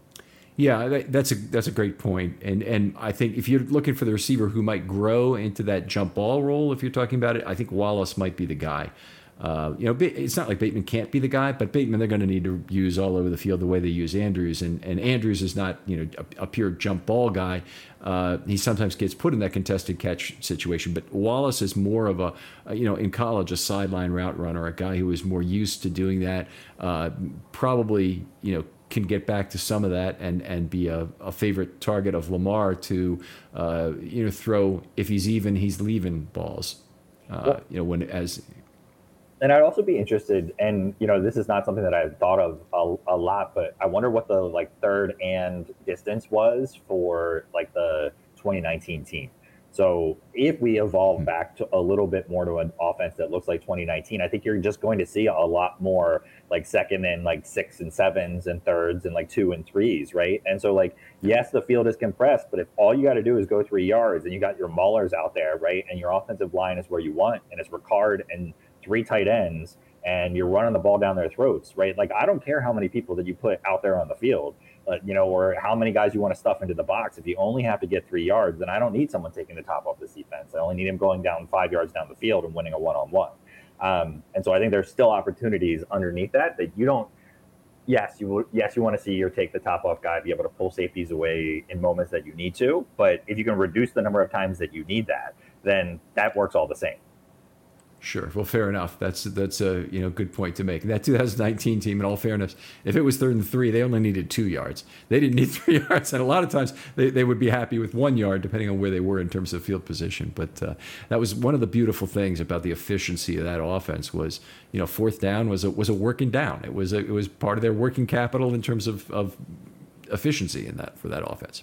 Yeah, that's a that's a great point. And and I think if you're looking for the receiver who might grow into that jump ball role, if you're talking about it, I think Wallace might be the guy. Uh, you know, it's not like Bateman can't be the guy, but Bateman they're going to need to use all over the field the way they use Andrews, and, and Andrews is not, you know, a, a pure jump ball guy. Uh, he sometimes gets put in that contested catch situation, but Wallace is more of a, a, you know, in college, a sideline route runner, a guy who is more used to doing that. Uh, probably, you know, can get back to some of that and and be a, a favorite target of Lamar to, uh, you know, throw if he's even, he's leaving balls. Uh, well, you know, when as
And I'd also be interested, and you know, this is not something that I've thought of a, a lot, but I wonder what the like third and distance was for like the twenty nineteen team. So if we evolve back to a little bit more to an offense that looks like twenty nineteen, I think you're just going to see a lot more like second and like six and sevens and thirds and like two and threes, right? And so like, yes, the field is compressed, but if all you got to do is go three yards and you got your maulers out there, right, and your offensive line is where you want, and it's Ricard and three tight ends, and you're running the ball down their throats, right? Like, I don't care how many people that you put out there on the field. uh, you know, or how many guys you want to stuff into the box. If you only have to get three yards, then I don't need someone taking the top off this defense. I only need him going down five yards down the field and winning a one-on-one. Um, and so I think there's still opportunities underneath that that you don't. Yes, you yes you want to see your take the top off guy be able to pull safeties away in moments that you need to. But if you can reduce the number of times that you need that, then that works all the same.
Sure. Well, fair enough. That's that's a you know good point to make. That two thousand nineteen team, in all fairness, if it was third and three, they only needed two yards. They didn't need three yards, and a lot of times they, they would be happy with one yard, depending on where they were in terms of field position. But uh, that was one of the beautiful things about the efficiency of that offense was you know fourth down was a, was a working down. It was a, it was part of their working capital in terms of, of efficiency in that for that offense.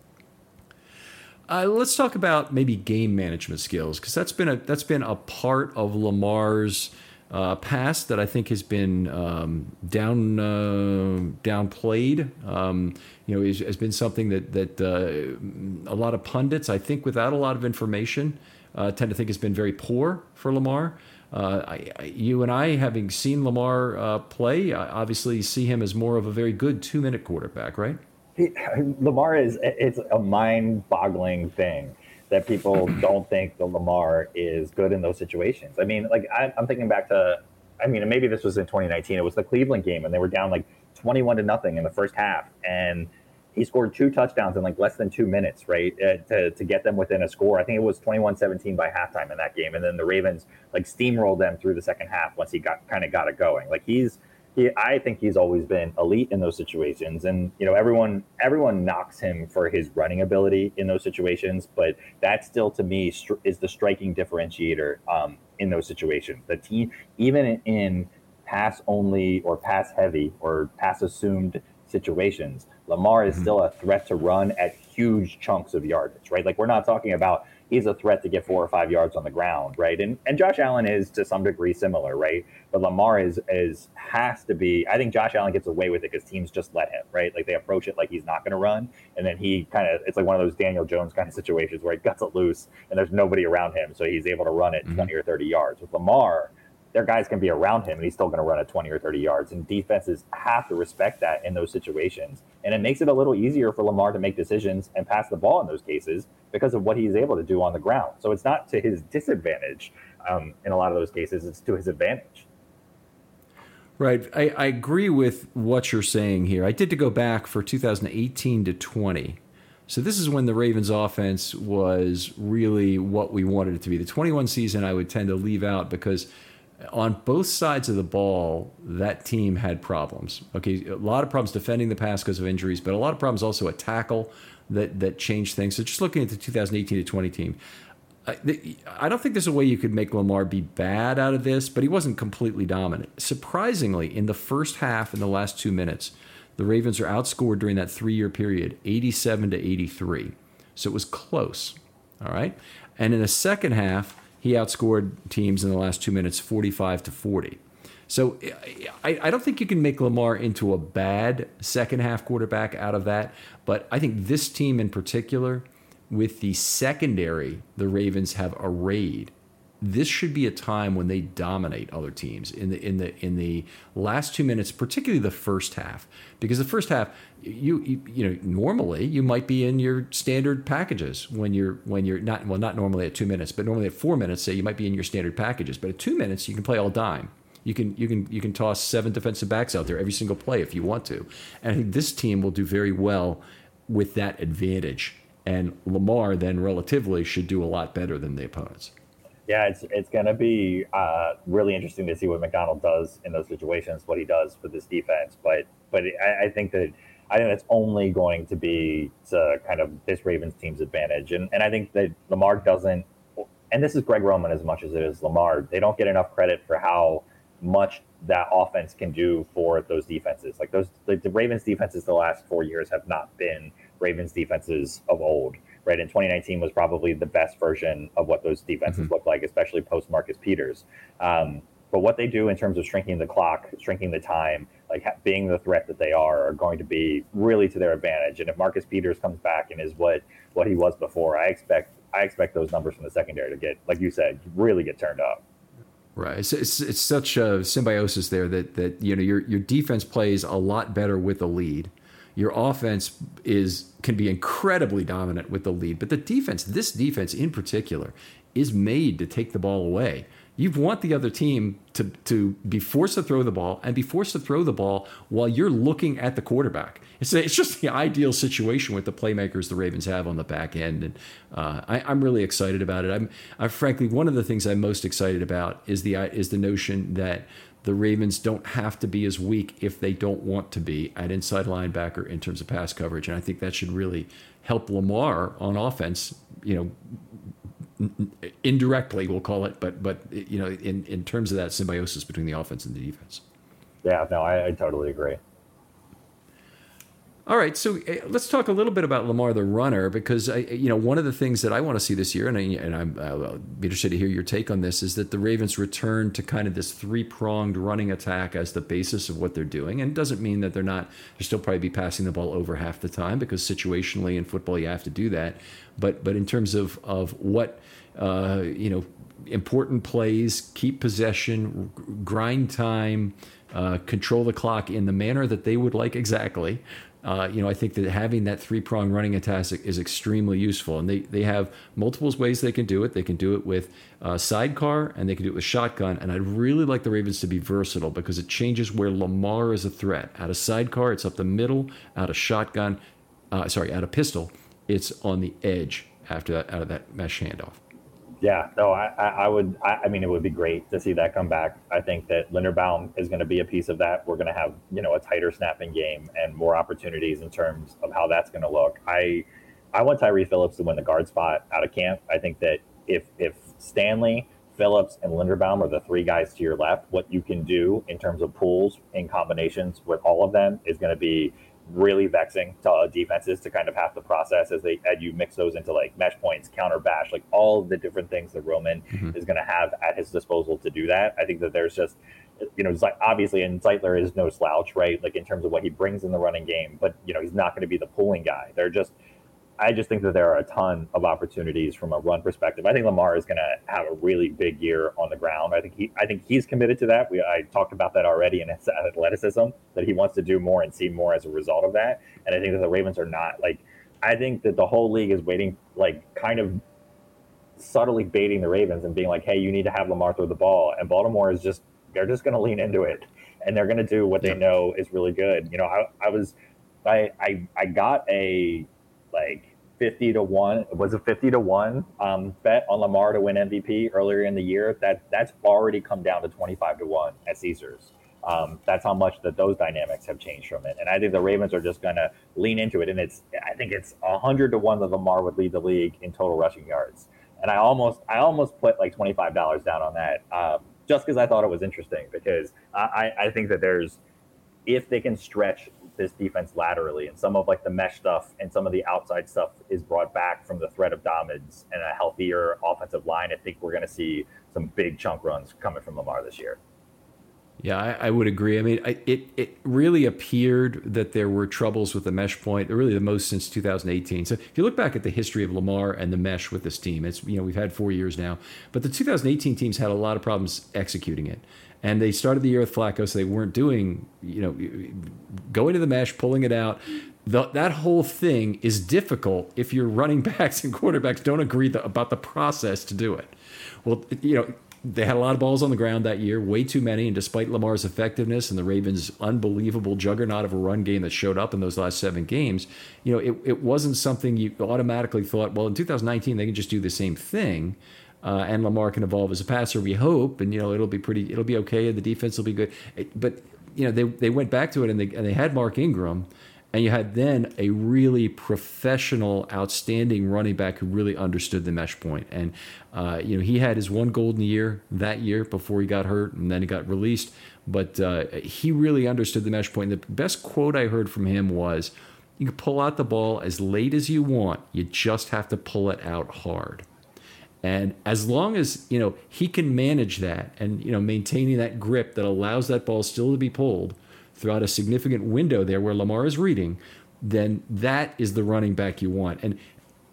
Uh, let's talk about maybe game management skills, because that's been a that's been a part of Lamar's uh, past that I think has been um, down uh, downplayed. Um, you know, has, has been something that that uh, a lot of pundits, I think, without a lot of information, uh, tend to think has been very poor for Lamar. Uh, I, I, you and I, having seen Lamar uh, play, I obviously see him as more of a very good two-minute quarterback, right?
He, Lamar is it's a mind-boggling thing that people don't think that Lamar is good in those situations. I mean, like I, I'm thinking back to, I mean, maybe this was in twenty nineteen. It was the Cleveland game, and they were down like twenty-one to nothing in the first half, and he scored two touchdowns in like less than two minutes, right, uh, to to get them within a score. I think it was twenty-one seventeen by halftime in that game, and then the Ravens like steamrolled them through the second half once he got kind of got it going. Like he's. He, I think he's always been elite in those situations, and you know everyone everyone knocks him for his running ability in those situations, but that still to me str- is the striking differentiator um, in those situations. The team, even in, in pass only or pass heavy or pass assumed situations, Lamar is mm-hmm. still a threat to run at huge chunks of yardage, right? Like we're not talking about he's a threat to get four or five yards on the ground, right? And and Josh Allen is to some degree similar, right? But Lamar is is has to be. I think Josh Allen gets away with it because teams just let him, right? Like they approach it like he's not going to run, and then he kind of it's like one of those Daniel Jones kind of situations where he guts it loose and there's nobody around him, so he's able to run it mm-hmm. twenty or thirty yards. With Lamar, their guys can be around him and he's still going to run at twenty or thirty yards, and defenses have to respect that in those situations. And it makes it a little easier for Lamar to make decisions and pass the ball in those cases because of what he's able to do on the ground. So it's not to his disadvantage um, in a lot of those cases, it's to his advantage.
Right. I, I agree with what you're saying here. I did to go back for two thousand eighteen to twenty. So this is when the Ravens offense was really what we wanted it to be. The twenty-one season I would tend to leave out because on both sides of the ball, that team had problems. Okay, a lot of problems defending the pass because of injuries, but a lot of problems also at tackle that that changed things. So just looking at the two thousand eighteen to twenty team, I, I don't think there's a way you could make Lamar be bad out of this, but he wasn't completely dominant. Surprisingly, in the first half, in the last two minutes, the Ravens are outscored during that three-year period, eighty-seven to eighty-three. So it was close, all right? And in the second half, he outscored teams in the last two minutes, forty-five to forty. So I, I don't think you can make Lamar into a bad second-half quarterback out of that, but I think this team in particular, with the secondary the Ravens have arrayed, this should be a time when they dominate other teams in the in the in the last two minutes, particularly the first half. Because the first half, you you, you know normally you might be in your standard packages when you're when you're not well not normally at two minutes, but normally at four minutes, say you might be in your standard packages. But at two minutes, you can play all dime. You can you can you can toss seven defensive backs out there every single play if you want to. And I think this team will do very well with that advantage. And Lamar then relatively should do a lot better than the opponents.
Yeah, it's it's going to be uh, really interesting to see what McDonald does in those situations, what he does for this defense. But but I, I think that I think that's only going to be to kind of this Ravens team's advantage. And and I think that Lamar doesn't, and this is Greg Roman as much as it is Lamar, they don't get enough credit for how much that offense can do for those defenses. Like those the, the Ravens defenses the last four years have not been Ravens defenses of old, right? And twenty nineteen was probably the best version of what those defenses mm-hmm. look like, especially post Marcus Peters. Um, but what they do in terms of shrinking the clock, shrinking the time, like ha- being the threat that they are, are going to be really to their advantage. And if Marcus Peters comes back and is what what he was before, I expect I expect those numbers from the secondary to get, like you said, really get turned up.
Right. It's, it's it's such a symbiosis there that that you know your your defense plays a lot better with a lead. your offense is can be incredibly dominant with the lead. But the defense, this defense in particular, is made to take the ball away. You want the other team to, to be forced to throw the ball and be forced to throw the ball while you're looking at the quarterback. It's, it's just the ideal situation with the playmakers the Ravens have on the back end. And uh, I, I'm really excited about it. I'm I, frankly, one of the things I'm most excited about is the is the notion that the Ravens don't have to be as weak if they don't want to be at inside linebacker in terms of pass coverage. And I think that should really help Lamar on offense, you know, indirectly, we'll call it, but but you know, in, in terms of that symbiosis between the offense and the defense.
Yeah, no, I, I totally agree.
All right, so uh, let's talk a little bit about Lamar the runner, because I, you know, one of the things that I want to see this year, and, I, and I'm uh, interested to hear your take on this, is that the Ravens return to kind of this three-pronged running attack as the basis of what they're doing. And it doesn't mean that they're not, they'll still probably be passing the ball over half the time, because situationally in football you have to do that. But but in terms of of what uh, you know, important plays, keep possession, grind time, uh, control the clock in the manner that they would like exactly. Uh, you know, I think that having that three-prong running attack is extremely useful. And they, they have multiple ways they can do it. They can do it with uh, sidecar, and they can do it with shotgun. And I'd really like the Ravens to be versatile, because it changes where Lamar is a threat. Out of sidecar, it's up the middle. Out of shotgun, uh, sorry, out of pistol, it's on the edge after that, out of that mesh handoff.
Yeah, no, I, I would, I, I mean, it would be great to see that come back. I think that Linderbaum is going to be a piece of that. We're going to have, you know, a tighter snapping game and more opportunities in terms of how that's going to look. I, I want Tyree Phillips to win the guard spot out of camp. I think that if, if Stanley, Phillips, and Linderbaum are the three guys to your left, what you can do in terms of pulls in combinations with all of them is going to be really vexing to uh, defenses to kind of have to process as they as you mix those into like mesh points, counter bash, like all the different things that Roman mm-hmm. is going to have at his disposal to do that. I think that there's just, you know, it's like obviously, and Zeitler is no slouch, right? Like in terms of what he brings in the running game, but you know, he's not going to be the pulling guy. They're just, I just think that there are a ton of opportunities from a run perspective. I think Lamar is going to have a really big year on the ground. I think he, I think he's committed to that. We, I talked about that already in his athleticism, that he wants to do more and see more as a result of that. And I think that the Ravens are not like, I think that the whole league is waiting, like kind of subtly baiting the Ravens and being like, hey, you need to have Lamar throw the ball. And Baltimore is just, they're just going to lean into it, and they're going to do what they know is really good. You know, I, I was, I, I, I got a like, fifty to one, was it fifty to one um, bet on Lamar to win M V P earlier in the year. That that's already come down to twenty-five to one at Caesars. Um, that's how much that those dynamics have changed from it. And I think the Ravens are just going to lean into it. And it's, I think it's a hundred to one that Lamar would lead the league in total rushing yards. And I almost, I almost put like twenty-five dollars down on that um, just because I thought it was interesting, because I, I think that there's, if they can stretch this defense laterally, and some of like the mesh stuff and some of the outside stuff is brought back from the threat of Dobbins and a healthier offensive line, I think we're going to see some big chunk runs coming from Lamar this year.
Yeah, I, I would agree. I mean, I, it it really appeared that there were troubles with the mesh point, really the most since two thousand eighteen. So if you look back at the history of Lamar and the mesh with this team, it's, you know, we've had four years now, but the two thousand eighteen teams had a lot of problems executing it. And they started the year with Flacco, so they weren't doing, you know, going to the mesh, pulling it out. The, that whole thing is difficult if your running backs and quarterbacks don't agree the, about the process to do it. Well, you know, they had a lot of balls on the ground that year, way too many. And despite Lamar's effectiveness and the Ravens' unbelievable juggernaut of a run game that showed up in those last seven games, you know, it, it wasn't something you automatically thought, well, in two thousand nineteen, they can just do the same thing. Uh, and Lamar can evolve as a passer, we hope, and you know it'll be pretty, it'll be okay, and the defense will be good. But you know they they went back to it, and they and they had Mark Ingram, and you had then a really professional, outstanding running back who really understood the mesh point. And uh, you know he had his one golden year that year before he got hurt, and then he got released. But uh, he really understood the mesh point. And the best quote I heard from him was, "You can pull out the ball as late as you want. You just have to pull it out hard." And as long as, you know, he can manage that and, you know, maintaining that grip that allows that ball still to be pulled throughout a significant window there where Lamar is reading, then that is the running back you want. And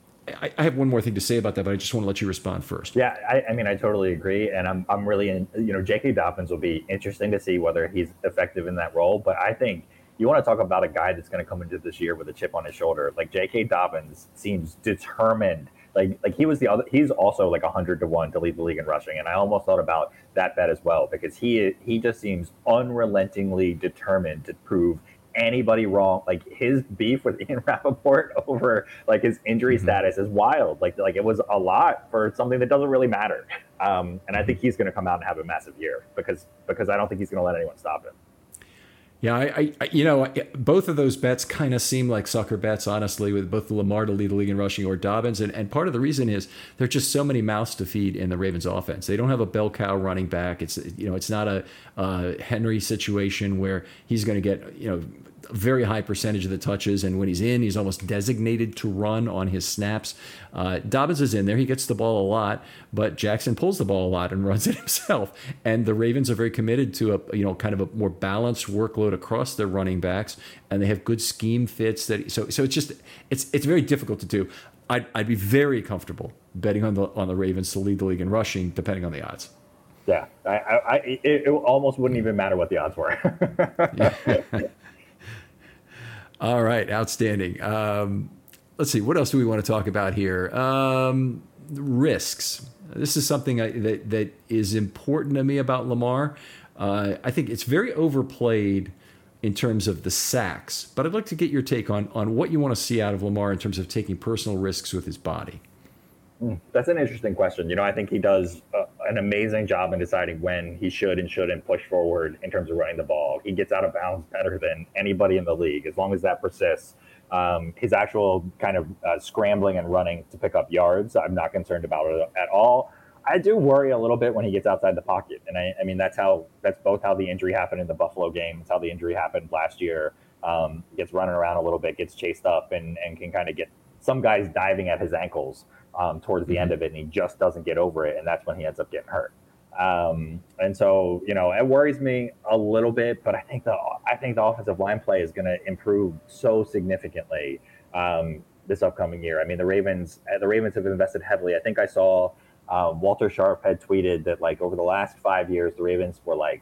I, I have one more thing to say about that, but I just want to let you respond first.
Yeah, I, I mean, I totally agree. And I'm I'm really, in, you know, J K. Dobbins will be interesting to see whether he's effective in that role. But I think you want to talk about a guy that's going to come into this year with a chip on his shoulder. Like J K. Dobbins seems determined. Like like he was the other. He's also like a hundred to one to lead the league in rushing, and I almost thought about that bet as well because he he just seems unrelentingly determined to prove anybody wrong. Like his beef with Ian Rappaport over like his injury mm-hmm. status is wild. Like like it was a lot for something that doesn't really matter. Um, and I think he's going to come out and have a massive year because because I don't think he's going to let anyone stop him.
Yeah, I, I, you know, both of those bets kind of seem like sucker bets, honestly, with both Lamar to lead the league in rushing or Dobbins. And, and part of the reason is there are just so many mouths to feed in the Ravens offense. They don't have a bell cow running back. It's, you know, it's not a uh, Henry situation where he's going to get, you know, a very high percentage of the touches. And when he's in, he's almost designated to run on his snaps. Uh, Dobbins is in there. He gets the ball a lot, but Jackson pulls the ball a lot and runs it himself. And the Ravens are very committed to a, you know, kind of a more balanced workload across their running backs. And they have good scheme fits that, so, so it's just, it's, it's very difficult to do. I'd, I'd be very comfortable betting on the, on the Ravens to lead the league in rushing, depending on the odds.
Yeah. I, I, it, it almost wouldn't even matter what the odds were.
Yeah. All right, outstanding. Um, let's see, what else do we want to talk about here? Um, risks. This is something I, that that is important to me about Lamar. Uh, I think it's very overplayed in terms of the sacks, but I'd like to get your take on on what you want to see out of Lamar in terms of taking personal risks with his body.
Mm, that's an interesting question. You know, I think he does uh, an amazing job in deciding when he should and shouldn't push forward in terms of running the ball. He gets out of bounds better than anybody in the league, as long as that persists. Um, his actual kind of uh, scrambling and running to pick up yards, I'm not concerned about it at all. I do worry a little bit when he gets outside the pocket. And I, I mean, that's how, that's both how the injury happened in the Buffalo game. It's how the injury happened last year. Um, gets running around a little bit, gets chased up and, and can kind of get some guys diving at his ankles um, towards the mm-hmm. end of it. And he just doesn't get over it. And that's when he ends up getting hurt. Um, and so, you know, it worries me a little bit, but I think the, I think the offensive line play is going to improve so significantly um, this upcoming year. I mean, the Ravens, the Ravens have invested heavily. I think I saw um, Walter Sharp had tweeted that like over the last five years, the Ravens were like,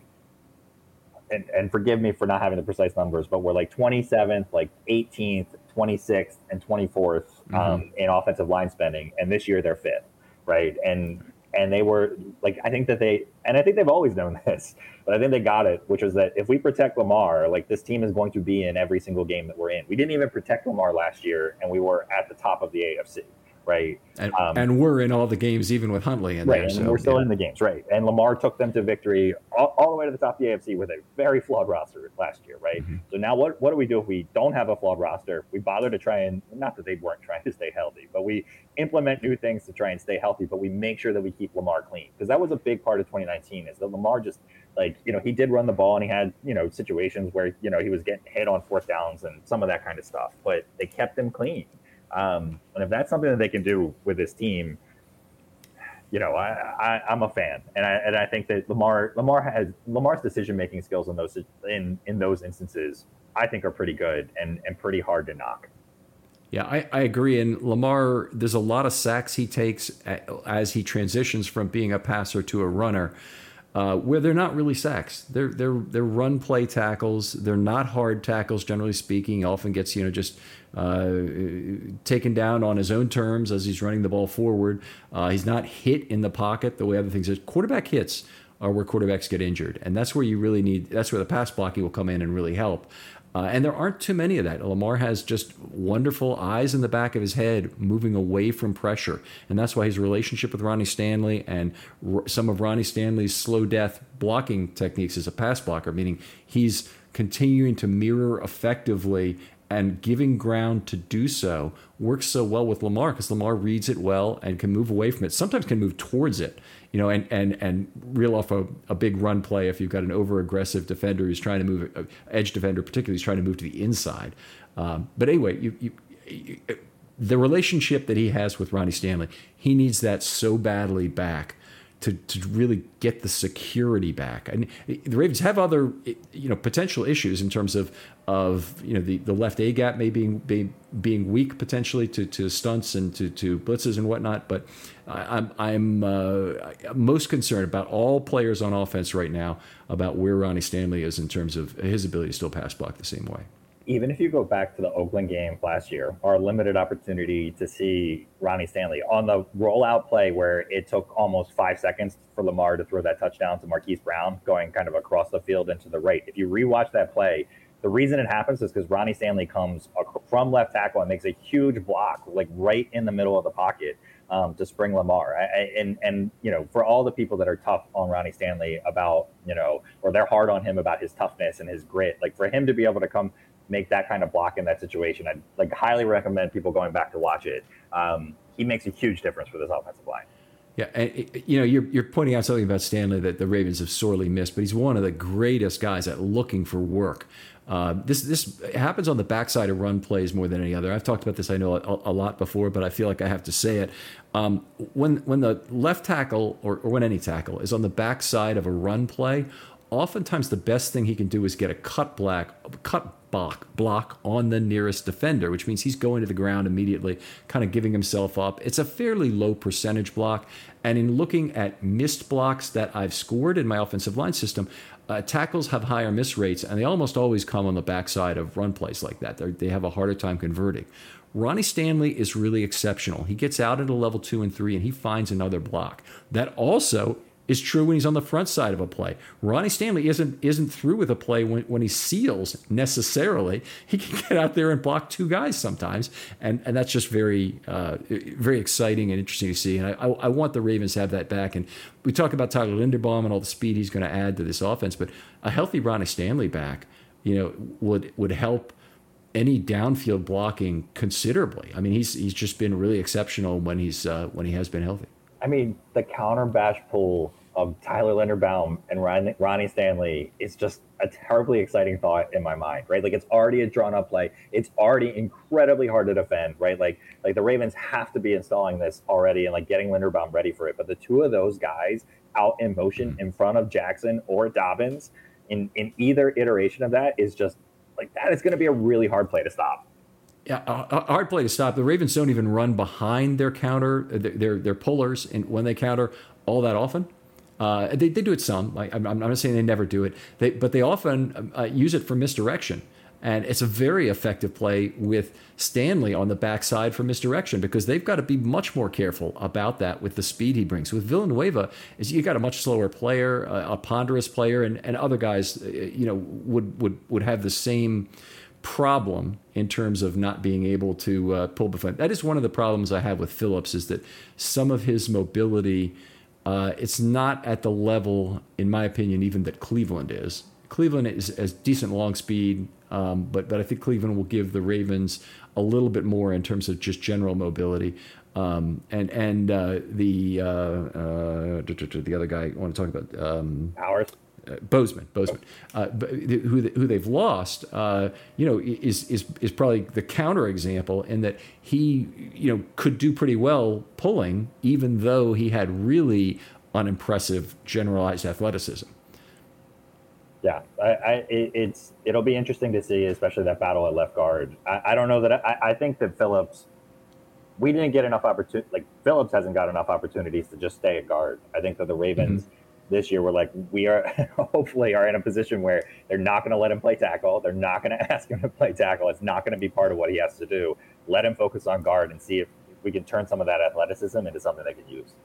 and, and forgive me for not having the precise numbers, but we're like twenty-seventh, like eighteenth, twenty-sixth, and twenty-fourth um, mm-hmm. in offensive line spending. And this year they're fifth, right? And and they were like, I think that they, and I think they've always known this, but I think they got it, which was that if we protect Lamar, like this team is going to be in every single game that we're in. We didn't even protect Lamar last year, and we were at the top of the A F C. Right.
And, um, and we're in all the games, even with Huntley in
right,
there.
And
so,
we're still
yeah.
in the games. Right. And Lamar took them to victory all, all the way to the top of the A F C with a very flawed roster last year. Right. Mm-hmm. So now what, what do we do if we don't have a flawed roster? We bother to try and, not that they weren't trying to stay healthy, but we implement new things to try and stay healthy, but we make sure that we keep Lamar clean. Because that was a big part of twenty nineteen is that Lamar just like, you know, he did run the ball and he had, you know, situations where, you know, he was getting hit on fourth downs and some of that kind of stuff, but they kept him clean. Um, and if that's something that they can do with this team, you know, I, I, I'm a fan, and I and I think that Lamar Lamar has Lamar's decision making skills in those in in those instances, I think, are pretty good and and pretty hard to knock.
Yeah, I, I agree. And Lamar, there's a lot of sacks he takes as he transitions from being a passer to a runner. Uh, where they're not really sacks. They're they're they're run play tackles. They're not hard tackles, generally speaking. He often gets, you know, just uh, taken down on his own terms as he's running the ball forward. Uh, he's not hit in the pocket the way other things are. Quarterback hits are where quarterbacks get injured, and that's where you really need. That's where the pass blocking will come in and really help. Uh, and there aren't too many of that. Lamar has just wonderful eyes in the back of his head moving away from pressure. And that's why his relationship with Ronnie Stanley and r- some of Ronnie Stanley's slow death blocking techniques as a pass blocker, meaning he's continuing to mirror effectively and giving ground to do so, works so well with Lamar because Lamar reads it well and can move away from it, sometimes can move towards it, you know, and and and reel off a, a big run play if you've got an over-aggressive defender who's trying to move, uh, edge defender particularly, who's trying to move to the inside. Um, but anyway, you, you, you, the relationship that he has with Ronnie Stanley, he needs that so badly back to to really get the security back. And the Ravens have other, you know, potential issues in terms of of you know the, the left A gap may being being, being weak potentially to, to stunts and to, to blitzes and whatnot. But I'm I'm uh, most concerned about all players on offense right now about where Ronnie Stanley is in terms of his ability to still pass block the same way.
Even if you go back to the Oakland game last year, our limited opportunity to see Ronnie Stanley on the rollout play where it took almost five seconds for Lamar to throw that touchdown to Marquise Brown going kind of across the field and to the right. If you rewatch that play, the reason it happens is because Ronnie Stanley comes from left tackle and makes a huge block, like right in the middle of the pocket um, to spring Lamar. I, and, and, you know, for all the people that are tough on Ronnie Stanley about, you know, or they're hard on him about his toughness and his grit, like for him to be able to come make that kind of block in that situation, I'd like highly recommend people going back to watch it. Um, he makes a huge difference for this offensive line.
Yeah, and you know, you're you're pointing out something about Stanley that the Ravens have sorely missed, but he's one of the greatest guys at looking for work. Uh, this this happens on the backside of run plays more than any other. I've talked about this, I know, a, a lot before, but I feel like I have to say it. Um, when when the left tackle or, or when any tackle is on the backside of a run play, oftentimes the best thing he can do is get a cut black cut block block on the nearest defender, which means he's going to the ground immediately, kind of giving himself up. It's a fairly low percentage block. And in looking at missed blocks that I've scored in my offensive line system, uh, tackles have higher miss rates, and they almost always come on the backside of run plays like that. They're, they have a harder time converting. Ronnie Stanley is really exceptional. He gets out into level two and three, and he finds another block. That also is true when he's on the front side of a play. Ronnie Stanley isn't isn't through with a play when, when he seals necessarily. He can get out there and block two guys sometimes, and, and that's just very uh, very exciting and interesting to see. And I, I, I want the Ravens to have that back. And we talk about Tyler Linderbaum and all the speed he's going to add to this offense, but a healthy Ronnie Stanley back, you know, would would help any downfield blocking considerably. I mean, he's he's just been really exceptional when he's uh, when he has been healthy.
I mean, the counter bash pull of Tyler Linderbaum and Ronnie, Ronnie Stanley is just a terribly exciting thought in my mind, right? Like it's already a drawn up play. It's already incredibly hard to defend, right? Like, like the Ravens have to be installing this already and like getting Linderbaum ready for it. But the two of those guys out in motion in front of Jackson or Dobbins in, in either iteration of that is just like, that is going to be a really hard play to stop.
Yeah, a hard play to stop. The Ravens don't even run behind their counter, their their pullers, and when they counter all that often. Uh, they, they do it some. Like, I'm, I'm not saying they never do it, they, but they often uh, use it for misdirection. And it's a very effective play with Stanley on the backside for misdirection because they've got to be much more careful about that with the speed he brings. With Villanueva, is you got a much slower player, a, a ponderous player, and, and other guys, you know, would would would have the same problem in terms of not being able to uh, pull behind. That is one of the problems I have with Phillips is that some of his mobility, uh, it's not at the level, in my opinion, even that Cleveland is. Cleveland is as decent long speed, um, but but I think Cleveland will give the Ravens a little bit more in terms of just general mobility. Um, and and uh, the uh, uh, the other guy I want to talk about um,
Powers.
Uh, Bozeman, Bozeman, uh, who who they've lost, uh, you know, is is is probably the counter example in that he, you know, could do pretty well pulling, even though he had really unimpressive generalized athleticism.
Yeah, I, I it, it's it'll be interesting to see, especially that battle at left guard. I, I don't know that I, I think that Phillips, we didn't get enough opportunity. Like Phillips hasn't got enough opportunities to just stay at guard. I think that the Ravens. Mm-hmm. This year, we're like, we are hopefully are in a position where they're not going to let him play tackle. They're not going to ask him to play tackle. It's not going to be part of what he has to do. Let him focus on guard and see if we can turn some of that athleticism into something they can use.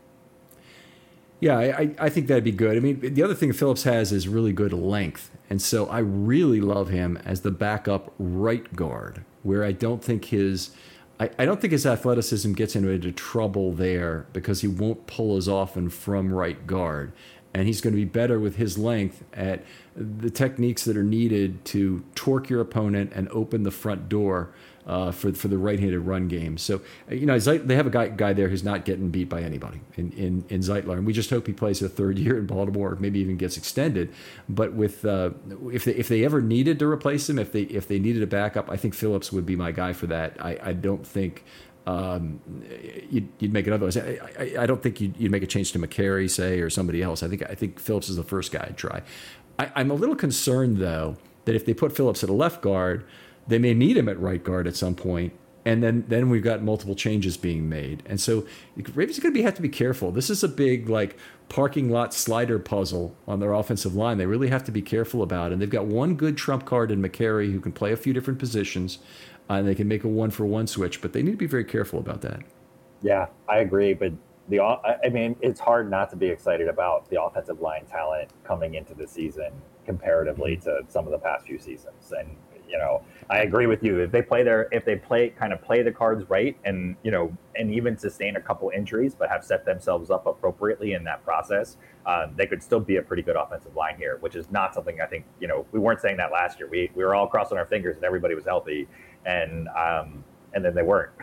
Yeah, I, I think that'd be good. I mean, the other thing Phillips has is really good length. And so I really love him as the backup right guard, where I don't think his I, I don't think his athleticism gets him into trouble there because he won't pull as often from right guard. And he's going to be better with his length at the techniques that are needed to torque your opponent and open the front door uh, for for the right-handed run game. So, you know, they have a guy guy there who's not getting beat by anybody in, in, in Zeitler. And we just hope he plays a third year in Baltimore, or maybe even gets extended. But with uh, if they if they ever needed to replace him, if they if they needed a backup, I think Phillips would be my guy for that. I, I don't think um, you'd, you'd make it otherwise. I, I, I don't think you'd, you'd make a change to McCary, say, or somebody else. I think I think Phillips is the first guy I'd try. I, I'm a little concerned, though, that if they put Phillips at a left guard, they may need him at right guard at some point, and then then we've got multiple changes being made. And so Ravens are going to be have to be careful. This is a big like parking lot slider puzzle on their offensive line. They really have to be careful about. And they've got one good trump card in McCary who can play a few different positions, uh, and they can make a one for one switch. But they need to be very careful about that.
Yeah, I agree. But the I mean, it's hard not to be excited about the offensive line talent coming into the season comparatively to some of the past few seasons. And you know, I agree with you. If they play their, if they play kind of play the cards right, and you know, and even sustain a couple injuries, but have set themselves up appropriately in that process, um, they could still be a pretty good offensive line here. Which is not something I think, you know, we weren't saying that last year. We we were all crossing our fingers and everybody was healthy, and um, and then they weren't.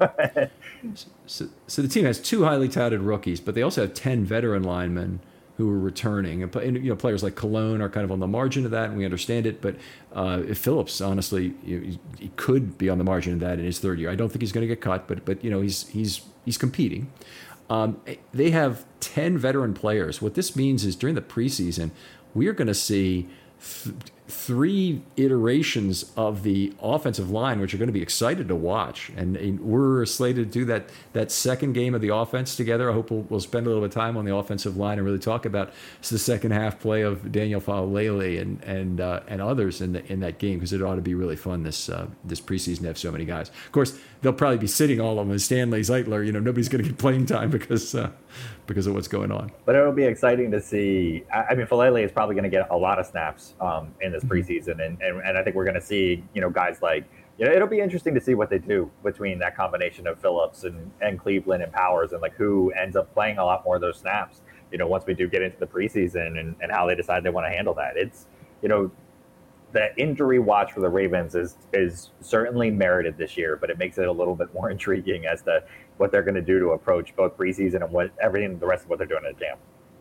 so, so the team has two highly touted rookies, but they also have ten veteran linemen who are returning, and, and you know, players like Cologne are kind of on the margin of that, and we understand it. But uh, if Phillips, honestly, he, he could be on the margin of that in his third year. I don't think he's going to get cut, but but you know, he's he's he's competing. Um, they have ten veteran players. What this means is during the preseason, we are going to see th- three iterations of the offensive line, which are going to be excited to watch. And, and we're slated to do that that second game of the offense together. I hope we'll, we'll spend a little bit of time on the offensive line and really talk about the second half play of Daniel Faalele and and uh, and others in the, in that game, because it ought to be really fun this uh, this preseason to have so many guys. Of course, they'll probably be sitting all of them as Stanley Zeitler. You know, nobody's going to get playing time because uh, because of what's going on.
But it'll be exciting to see. I mean, Faalele is probably going to get a lot of snaps um, in this preseason, and, and and I think we're going to see, you know, guys like, you know, it'll be interesting to see what they do between that combination of Phillips and, and Cleveland and Powers, and like who ends up playing a lot more of those snaps, you know, once we do get into the preseason, and, and how they decide they want to handle that. It's, you know, the injury watch for the Ravens is is certainly merited this year, but it makes it a little bit more intriguing as to what they're going to do to approach both preseason and what everything, the rest of what they're doing at camp.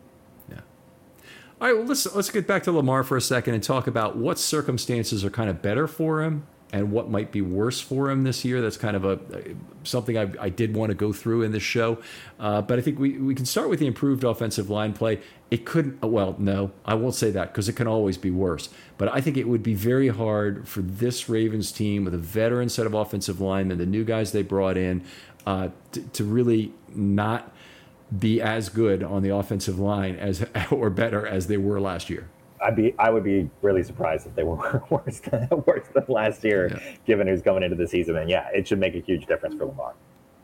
All right, well, let's let's get back to Lamar for a second and talk about what circumstances are kind of better for him and what might be worse for him this year. That's kind of a something I, I did want to go through in this show. Uh, but I think we, we can start with the improved offensive line play. It could, well, no, I won't say that, because it can always be worse. But I think it would be very hard for this Ravens team with a veteran set of offensive linemen, the new guys they brought in, uh, to, to really not be as good on the offensive line as or better as they were last year.
I'd be I would be really surprised if they were worse than worse than last year, yeah. Given who's coming into the season. And yeah, it should make a huge difference for Lamar.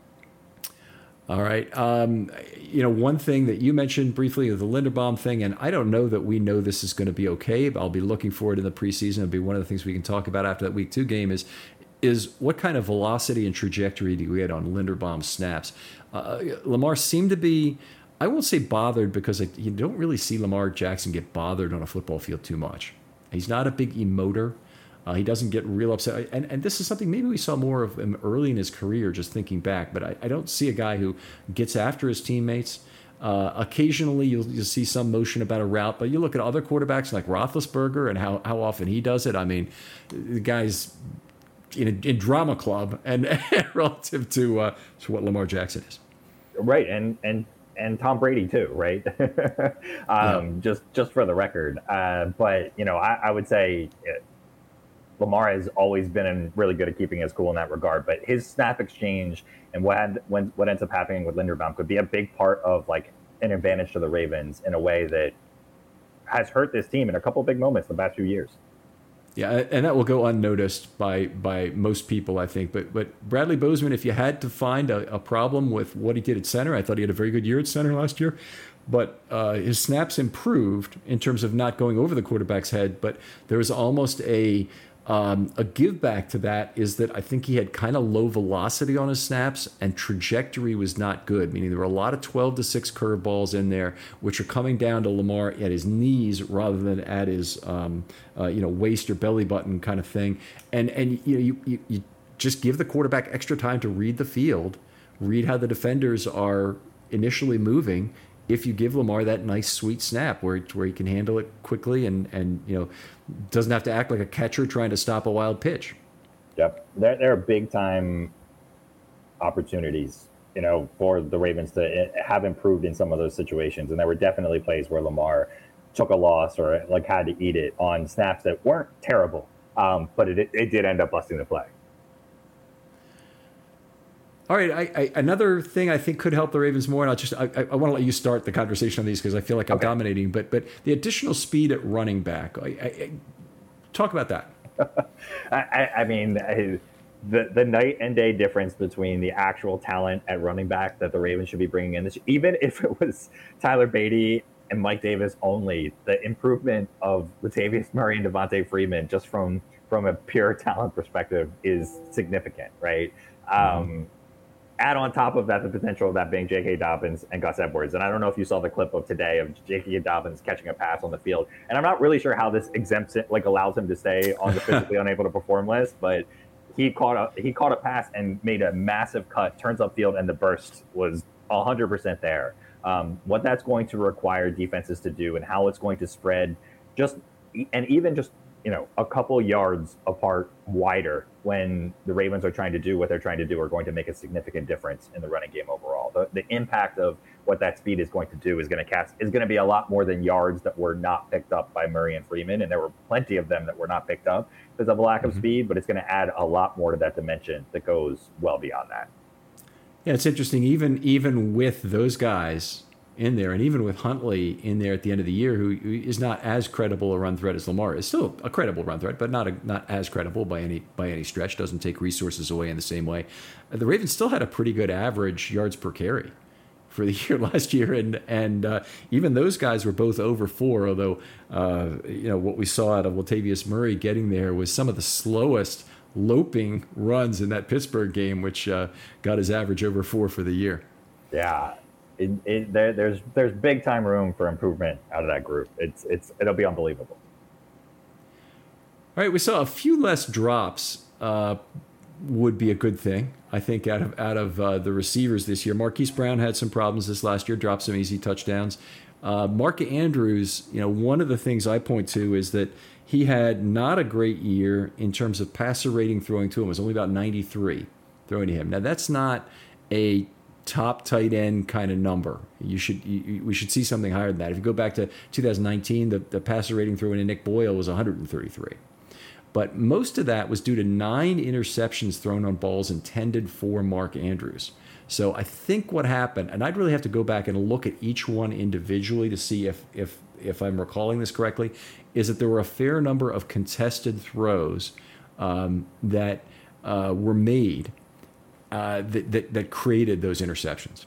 All right. Um, you know, one thing that you mentioned briefly is the Linderbaum thing, and I don't know that we know this is going to be okay, but I'll be looking for it in the preseason. It'll be one of the things we can talk about after that week two game is is what kind of velocity and trajectory do we get on Linderbaum snaps? Uh, Lamar seemed to be, I won't say bothered, because I, you don't really see Lamar Jackson get bothered on a football field too much. He's not a big emoter. Uh, he doesn't get real upset. And, and this is something maybe we saw more of him early in his career, just thinking back. But I, I don't see a guy who gets after his teammates. Uh, occasionally you'll, you'll see some motion about a route, but you look at other quarterbacks like Roethlisberger and how, how often he does it. I mean, the guy's in, a, in drama club and relative to uh, to what Lamar Jackson is.
Right, and and and Tom Brady too, right? um, yeah. Just just for the record, uh, but you know, I, I would say it, Lamar has always been really good at keeping his cool in that regard. But his snap exchange and what had, when, what ends up happening with Linderbaum could be a big part of like an advantage to the Ravens in a way that has hurt this team in a couple of big moments the past few years.
Yeah, and that will go unnoticed by by most people, I think. But but Bradley Bozeman, if you had to find a, a problem with what he did at center, I thought he had a very good year at center last year. But uh, his snaps improved in terms of not going over the quarterback's head. But there was almost a um, a give back to that, is that I think he had kind of low velocity on his snaps, and trajectory was not good, meaning there were a lot of twelve to six curveballs in there, which are coming down to Lamar at his knees rather than at his um, uh, you know waist or belly button kind of thing. And and you know you, you you just give the quarterback extra time to read the field, read how the defenders are initially moving. If you give Lamar that nice, sweet snap where where he can handle it quickly and, and you know doesn't have to act like a catcher trying to stop a wild pitch.
Yep, they're, they're a big time opportunities, you know, for the Ravens to have improved in some of those situations. And there were definitely plays where Lamar took a loss or like had to eat it on snaps that weren't terrible, um, but it, it did end up busting the play.
All right, I, I, another thing I think could help the Ravens more, and I'll just I, I want to let you start the conversation on these because I feel like I'm okay. dominating. But but the additional speed at running back, I, I, I, talk about that.
I, I mean, I, the the night and day difference between the actual talent at running back that the Ravens should be bringing in this, even if it was Tyler Beatty and Mike Davis only, the improvement of Latavius Murray and Devontae Freeman just from from a pure talent perspective is significant, right? Mm-hmm. Um, Add on top of that the potential of that being J K. Dobbins and Gus Edwards. And I don't know if you saw the clip of today of J K. Dobbins catching a pass on the field. And I'm not really sure how this exempts it, like allows him to stay on the physically unable to perform list, but he caught a he caught a pass and made a massive cut, turns upfield, and the burst was one hundred percent there. Um, what that's going to require defenses to do and how it's going to spread just and even just you know, a couple yards apart wider when the Ravens are trying to do what they're trying to do are going to make a significant difference in the running game overall. The, the impact of what that speed is going to do is going to cast is going to be a lot more than yards that were not picked up by Murray and Freeman, and there were plenty of them that were not picked up because of a lack of mm-hmm. speed, but it's going to add a lot more to that dimension that goes well beyond that.
Yeah, it's interesting. Even even with those guys in there, and even with Huntley in there at the end of the year, who, who is not as credible a run threat as Lamar is, still a credible run threat, but not a, not as credible by any by any stretch. Doesn't take resources away in the same way. The Ravens still had a pretty good average yards per carry for the year last year, and and uh, even those guys were both over four. Although uh, you know what we saw out of Latavius Murray getting there was some of the slowest loping runs in that Pittsburgh game, which uh, got his average over four for the year.
Yeah. It, it, there, there's there's big time room for improvement out of that group. It's it's it'll be unbelievable.
All right, we saw a few less drops. Uh, would be a good thing, I think, out of out of uh, the receivers this year. Marquise Brown had some problems this last year, dropped some easy touchdowns. Uh, Mark Andrews, you know, one of the things I point to is that he had not a great year in terms of passer rating throwing to him. It was only about ninety-three throwing to him. Now that's not a top tight end kind of number. You should you, we should see something higher than that. If you go back to two thousand nineteen, the, the passer rating thrown to Nick Boyle was one hundred thirty-three. But most of that was due to nine interceptions thrown on balls intended for Mark Andrews. So I think what happened, and I'd really have to go back and look at each one individually to see if if if I'm recalling this correctly, is that there were a fair number of contested throws um, that uh, were made Uh, that, that that created those interceptions.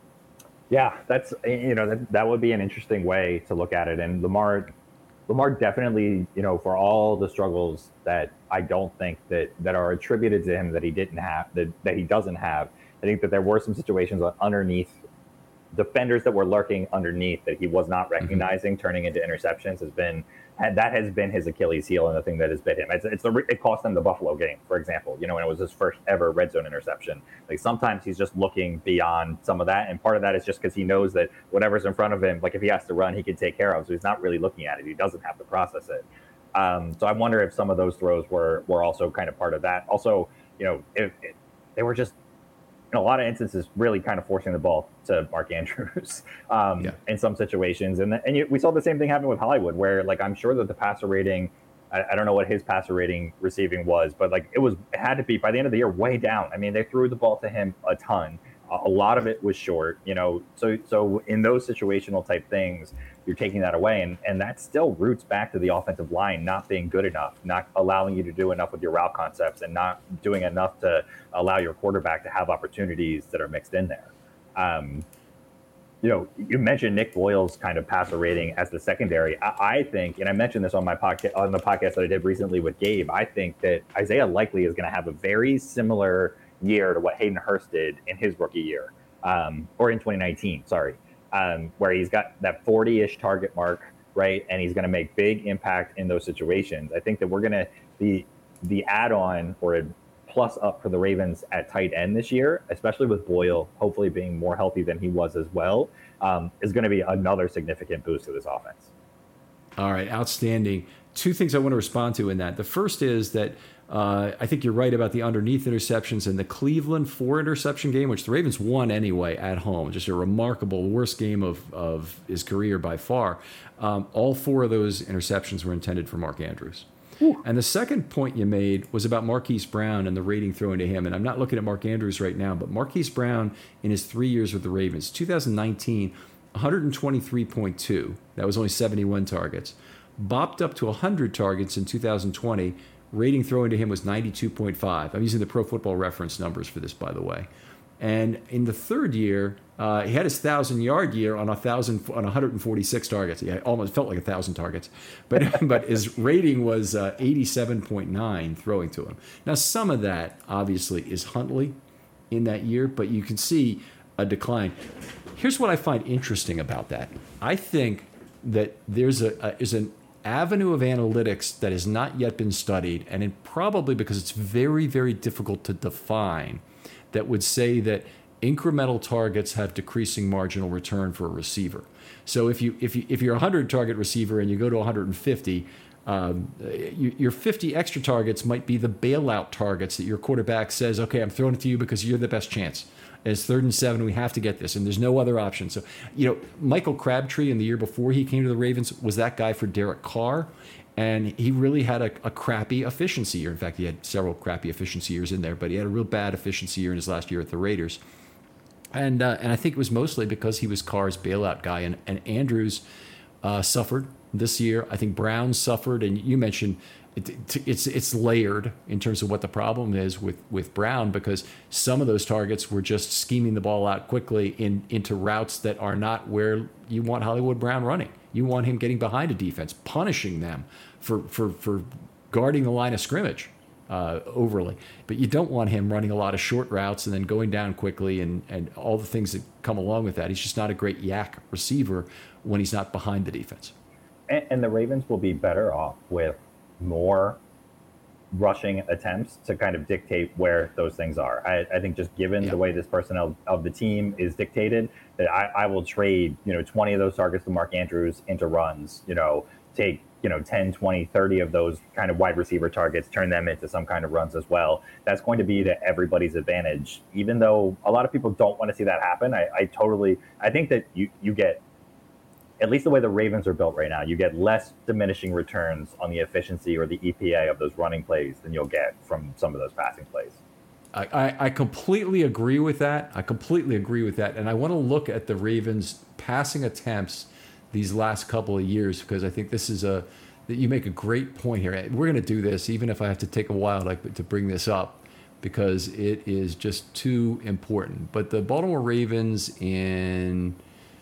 Yeah, that's you know that, that would be an interesting way to look at it. And Lamar, Lamar definitely you know for all the struggles that I don't think that that are attributed to him that he didn't have that that he doesn't have. I think that there were some situations underneath defenders that were lurking underneath that he was not recognizing, mm-hmm. turning into interceptions has been. And that has been his Achilles heel and the thing that has bit him. It's, it's the, it cost him the Buffalo game, for example, you know, when it was his first ever red zone interception. Like sometimes he's just looking beyond some of that. And part of that is just because he knows that whatever's in front of him, like if he has to run, he can take care of. So he's not really looking at it. He doesn't have to process it. Um, so I wonder if some of those throws were, were also kind of part of that. Also, you know, if, if they were just, in a lot of instances, really kind of forcing the ball to Mark Andrews um, yeah. in some situations. And and you, we saw the same thing happen with Hollywood, where like I'm sure that the passer rating, I, I don't know what his passer rating receiving was, but like it was it had to be by the end of the year way down. I mean, they threw the ball to him a ton. A lot of it was short, you know. So so in those situational type things, you're taking that away, and and that still roots back to the offensive line not being good enough, not allowing you to do enough with your route concepts, and not doing enough to allow your quarterback to have opportunities that are mixed in there. Um, you know, you mentioned Nick Boyle's kind of passer rating as the secondary. I, I think, and I mentioned this on my podcast on the podcast that I did recently with Gabe. I think that Isaiah Likely is going to have a very similar year to what Hayden Hurst did in his rookie year, um, or in twenty nineteen, sorry, um, where he's got that forty-ish target mark, right? And he's going to make big impact in those situations. I think that we're going to, the the add-on or a plus up for the Ravens at tight end this year, especially with Boyle hopefully being more healthy than he was as well, um, is going to be another significant boost to this offense.
All right, outstanding. Two things I want to respond to in that. The first is that Uh, I think you're right about the underneath interceptions and the Cleveland four interception game, which the Ravens won anyway at home. Just a remarkable, worst game of, of his career by far. Um, all four of those interceptions were intended for Mark Andrews. Ooh. And the second point you made was about Marquise Brown and the rating thrown to him. And I'm not looking at Mark Andrews right now, but Marquise Brown in his three years with the Ravens, two thousand nineteen, one twenty-three point two. That was only seventy-one targets. Bopped up to one hundred targets in two thousand twenty. Rating thrown to him was ninety-two point five. I'm using the Pro Football Reference numbers for this, by the way. And in the third year, uh, he had his thousand-yard year on a thousand on one hundred forty-six targets. He almost felt like a thousand targets, but but his rating was uh, eighty-seven point nine throwing to him. Now, some of that obviously is Huntley in that year, but you can see a decline. Here's what I find interesting about that. I think that there's a, a is an avenue of analytics that has not yet been studied, and it, probably because it's very, very difficult to define, that would say that incremental targets have decreasing marginal return for a receiver. So if you if you if you're a hundred target receiver and you go to one hundred fifty, um, you, your fifty extra targets might be the bailout targets that your quarterback says, okay, I'm throwing it to you because you're the best chance. It's third and seven. We have to get this, and there's no other option. So, you know, Michael Crabtree in the year before he came to the Ravens was that guy for Derek Carr, and he really had a, a crappy efficiency year. In fact, he had several crappy efficiency years in there, but he had a real bad efficiency year in his last year at the Raiders. And uh, and I think it was mostly because he was Carr's bailout guy, and, and Andrews uh, suffered this year. I think Brown suffered, and you mentioned it, it's it's layered in terms of what the problem is with, with Brown, because some of those targets were just scheming the ball out quickly in into routes that are not where you want Hollywood Brown running. You want him getting behind a defense, punishing them for for, for guarding the line of scrimmage uh, overly. But you don't want him running a lot of short routes and then going down quickly and, and all the things that come along with that. He's just not a great yak receiver when he's not behind the defense.
And, and the Ravens will be better off with more rushing attempts to kind of dictate where those things are. I, I think just given yeah. the way this personnel of the team is dictated, that I, I will trade, you know, twenty of those targets to Mark Andrews into runs, you know, take, you know, ten, twenty, thirty of those kind of wide receiver targets, turn them into some kind of runs as well. That's going to be to everybody's advantage. Even though a lot of people don't want to see that happen, I, I totally, I think that you, you get, at least the way the Ravens are built right now, you get less diminishing returns on the efficiency or the E P A of those running plays than you'll get from some of those passing plays.
I, I, I completely agree with that. I completely agree with that. And I want to look at the Ravens' passing attempts these last couple of years, because I think this is a, that you make a great point here. We're going to do this, even if I have to take a while to, to bring this up, because it is just too important. But the Baltimore Ravens in...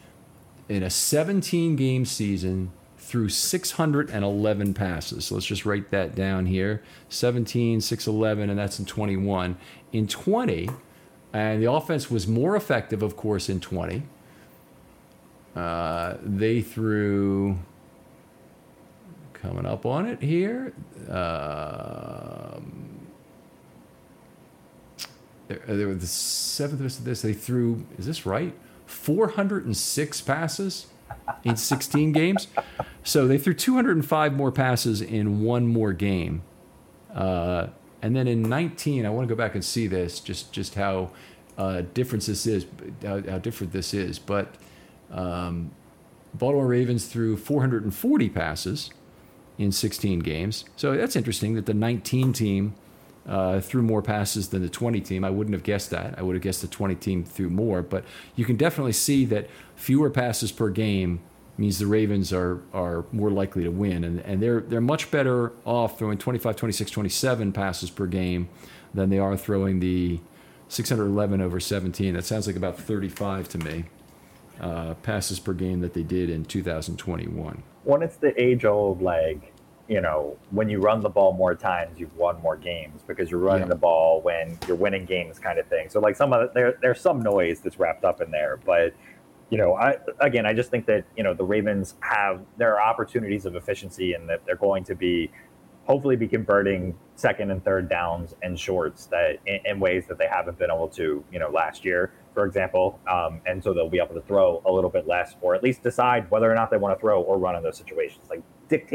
in a seventeen-game season threw six hundred eleven passes. So let's just write that down here. seventeen, six eleven, and that's in twenty-one. In twenty, and the offense was more effective, of course, in twenty. Uh, they threw, coming up on it here, um, there, there were the seventh of this. They threw, is this right? four hundred six passes in sixteen games. So they threw two hundred five more passes in one more game. Uh, and then in nineteen, I want to go back and see this, just, just how uh, different this is, how, how different this is. But um, Baltimore Ravens threw four hundred forty passes in sixteen games. So that's interesting that the nineteen team Uh, threw more passes than the twenty team. I wouldn't have guessed that. I would have guessed the twenty team threw more, but you can definitely see that fewer passes per game means the Ravens are are more likely to win, and and they're they're much better off throwing twenty-five, twenty-six, twenty-seven passes per game than they are throwing the six hundred eleven over seventeen. That sounds like about thirty-five to me, uh, passes per game that they did in two thousand twenty-one.
When it's the age-old, like, you know, when you run the ball more times, you've won more games because you're running yeah. the ball when you're winning games, kind of thing. So, like, some of the, there, there's some noise that's wrapped up in there. But, you know, I again, I just think that, you know, the Ravens have, there are opportunities of efficiency, and that they're going to be, hopefully be converting second and third downs and shorts that in, in ways that they haven't been able to, you know, last year, for example. Um, and so they'll be able to throw a little bit less, or at least decide whether or not they want to throw or run in those situations. Like, dictate.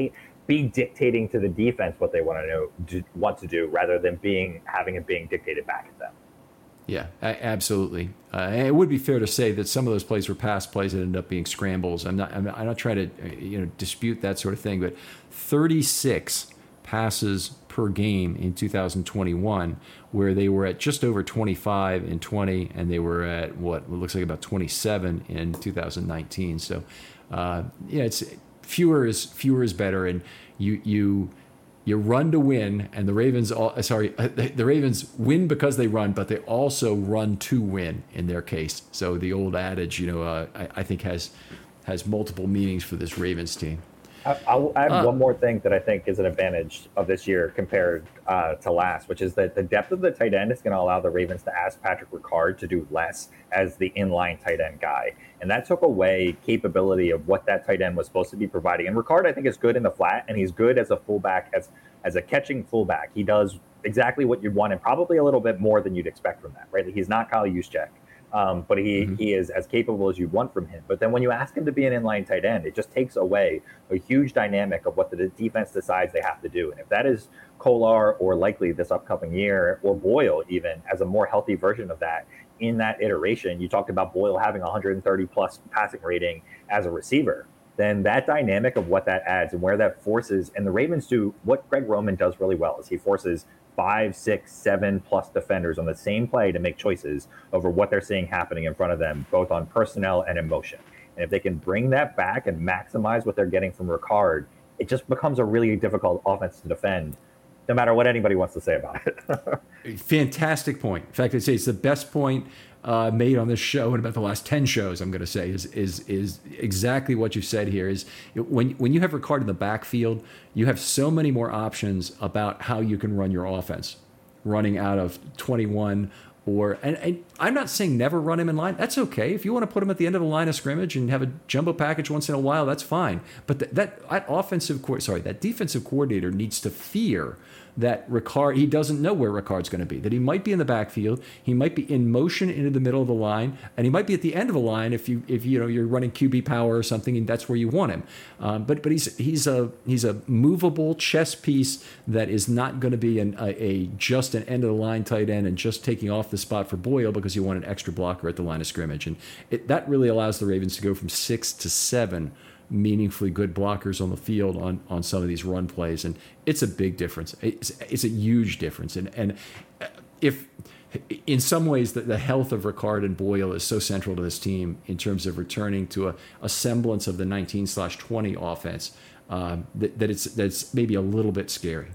be dictating to the defense what they want to know, do, want to do, rather than being having it being dictated back at them.
Yeah, absolutely. Uh, and it would be fair to say that some of those plays were pass plays that ended up being scrambles. I'm not, I'm not, I'm not trying to, you know, dispute that sort of thing, but thirty-six passes per game in two thousand twenty-one, where they were at just over twenty-five in twenty, and they were at what looks like about twenty-seven in two thousand nineteen. So, uh, yeah, it's fewer is fewer is better, and you you. You run to win, and the Ravens, all, sorry, the Ravens win because they run, but they also run to win in their case. So the old adage, you know, uh, I, I think has has multiple meanings for this Ravens team.
I'll add
uh,
one more thing that I think is an advantage of this year compared uh, to last, which is that the depth of the tight end is going to allow the Ravens to ask Patrick Ricard to do less as the inline tight end guy. And that took away capability of what that tight end was supposed to be providing. And Ricard, I think, is good in the flat, and he's good as a fullback, as as a catching fullback. He does exactly what you want, and probably a little bit more than you'd expect from that, right? He's not Kyle Juszczyk. Um, but he, mm-hmm. he is as capable as you want from him. But then when you ask him to be an inline tight end, it just takes away a huge dynamic of what the defense decides they have to do. And if that is Kolar, or likely this upcoming year, or Boyle even, as a more healthy version of that, in that iteration, you talked about Boyle having one hundred thirty plus passing rating as a receiver, then that dynamic of what that adds and where that forces, and the Ravens do what Greg Roman does really well, is he forces five, six, seven plus defenders on the same play to make choices over what they're seeing happening in front of them, both on personnel and in motion. And if they can bring that back and maximize what they're getting from Ricard, it just becomes a really difficult offense to defend, no matter what anybody wants to say about it.
Fantastic point. In fact, I'd say it's the best point uh, made on this show in about the last ten shows, I'm going to say, is is is exactly what you said here. Is when when you have Ricard in the backfield, you have so many more options about how you can run your offense, running out of twenty-one. Or, and, and I'm not saying never run him in line. That's okay. If you want to put him at the end of the line of scrimmage and have a jumbo package once in a while, that's fine. But th- that, that offensive, co- sorry, that defensive coordinator needs to fear that Ricard, he doesn't know where Ricard's going to be, that he might be in the backfield, he might be in motion into the middle of the line, and he might be at the end of the line if you if you know you're running Q B power or something, and that's where you want him. Um, but but he's he's a he's a movable chess piece that is not going to be an, a, a just an end of the line tight end and just taking off the spot for Boyle because you want an extra blocker at the line of scrimmage, and it, that really allows the Ravens to go from six to seven meaningfully good blockers on the field on, on some of these run plays. And it's a big difference. It's, it's a huge difference. And, and if in some ways the, the health of Ricard and Boyle is so central to this team in terms of returning to a, a semblance of the nineteen slash twenty offense, um, that, that it's, that's maybe a little bit scary.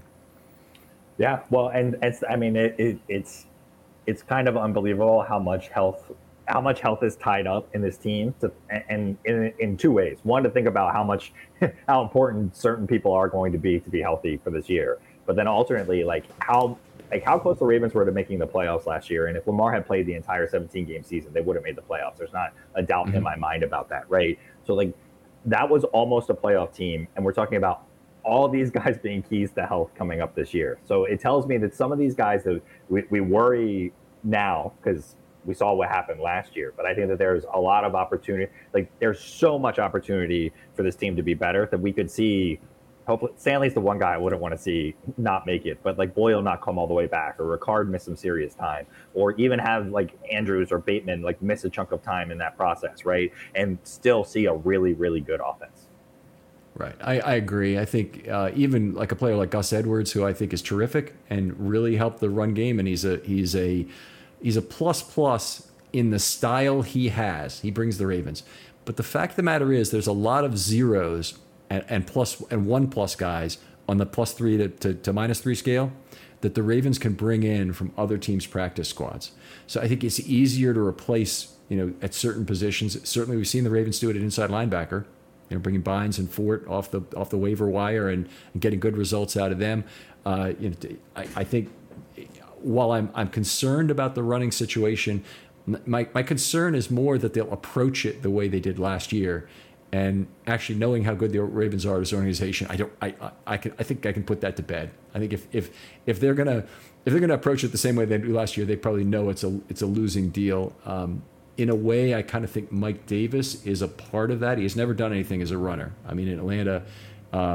Yeah. Well, and it's, I mean, it, it, it's, it's kind of unbelievable how much health how much health is tied up in this team, to, and in, in two ways. One, to think about how much, how important certain people are going to be to be healthy for this year. But then alternately, like how, like how close the Ravens were to making the playoffs last year. And if Lamar had played the entire seventeen game season, they would have made the playoffs. There's not a doubt mm-hmm. in my mind about that. Right. So like that was almost a playoff team. And we're talking about all of these guys being keys to health coming up this year. So it tells me that some of these guys that we, we worry now, because we saw what happened last year, but I think that there's a lot of opportunity. Like there's so much opportunity for this team to be better that we could see. Hopefully, Stanley's the one guy I wouldn't want to see not make it, but like Boyle not come all the way back, or Ricard miss some serious time, or even have like Andrews or Bateman like miss a chunk of time in that process, right? And still see a really, really good offense.
Right. I, I agree. I think uh, even like a player like Gus Edwards, who I think is terrific and really helped the run game, and he's a he's a He's a plus plus in the style he has. He brings the Ravens. But the fact of the matter is there's a lot of zeros and, and plus and one plus guys on the plus three to, to, to minus three scale that the Ravens can bring in from other teams' practice squads. So I think it's easier to replace, you know, at certain positions. Certainly we've seen the Ravens do it at inside linebacker, you know, bringing Bynes and Fort off the off the waiver wire and, and getting good results out of them. Uh, you know, I, I think while I'm I'm concerned about the running situation, my my concern is more that they'll approach it the way they did last year, and actually knowing how good the Ravens are as an organization, I don't I, I I can I think I can put that to bed. I think if if if they're gonna if they're gonna approach it the same way they did last year, they probably know it's a it's a losing deal. Um, in a way, I kind of think Mike Davis is a part of that. He has never done anything as a runner. I mean, in Atlanta, um,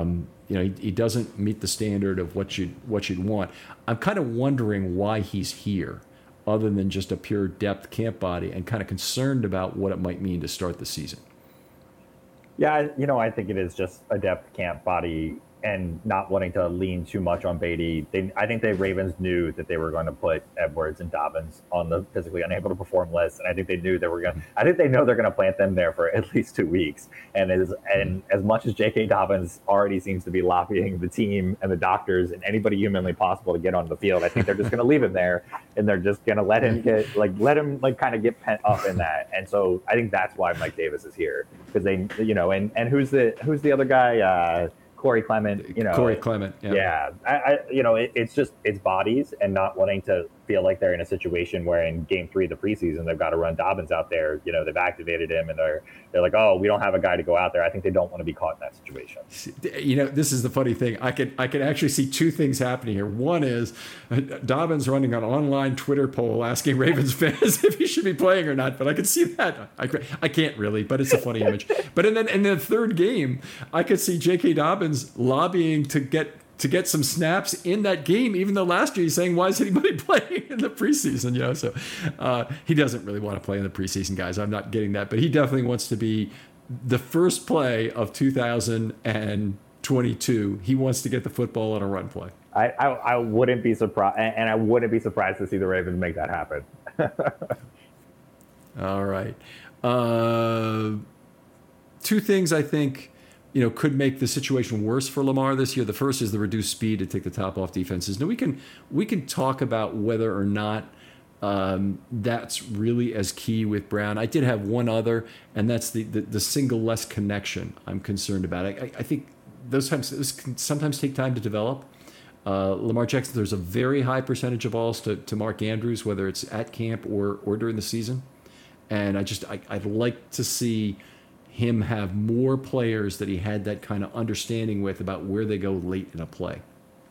you know, he, he doesn't meet the standard of what you what you'd want. I'm kind of wondering why he's here, other than just a pure depth camp body, and kind of concerned about what it might mean to start the season.
Yeah, you know, I think it is just a depth camp body and not wanting to lean too much on Beatty. They, I think the Ravens knew that they were going to put Edwards and Dobbins on the physically unable to perform list, and I think they knew they were going. I think they know they're going to plant them there for at least two weeks. And as and as much as J K. Dobbins already seems to be lobbying the team and the doctors and anybody humanly possible to get on the field, I think they're just going to leave him there, and they're just going to let him get like let him like kind of get pent up in that. And so I think that's why Mike Davis is here, because they, you know, and and who's the who's the other guy? Uh, Corey Clement, you know,
Corey Clement, yeah,
yeah I, I, you know, it, it's just it's bodies and not wanting to feel like they're in a situation where in game three of the preseason they've got to run Dobbins out there. You know, they've activated him and they're they're like, oh, we don't have a guy to go out there. I think they don't want to be caught in that situation.
You know, this is the funny thing. I can I can actually see two things happening here. One is Dobbins running an online Twitter poll asking Ravens fans if he should be playing or not. But I could see that. I, I can't really, but it's a funny image. But and then in the third game, I could see J K. Dobbins lobbying to get to get some snaps in that game, even though last year he's saying, why is anybody playing in the preseason? You know, so uh, he doesn't really want to play in the preseason, guys. I'm not getting that, but he definitely wants to be the first play of two thousand twenty-two. He wants to get the football on a run play.
I, I, I wouldn't be surprised, and I wouldn't be surprised to see the Ravens make that happen.
All right. Uh, two things I think, you know, could make the situation worse for Lamar this year. The first is the reduced speed to take the top off defenses. Now we can we can talk about whether or not um, that's really as key with Brown. I did have one other, and that's the the, the single less connection I'm concerned about. I, I, I think those times those can sometimes take time to develop. Uh, Lamar Jackson, there's a very high percentage of balls to, to Mark Andrews, whether it's at camp or or during the season, and I just I, I'd like to see him have more players that he had that kind of understanding with about where they go late in a play.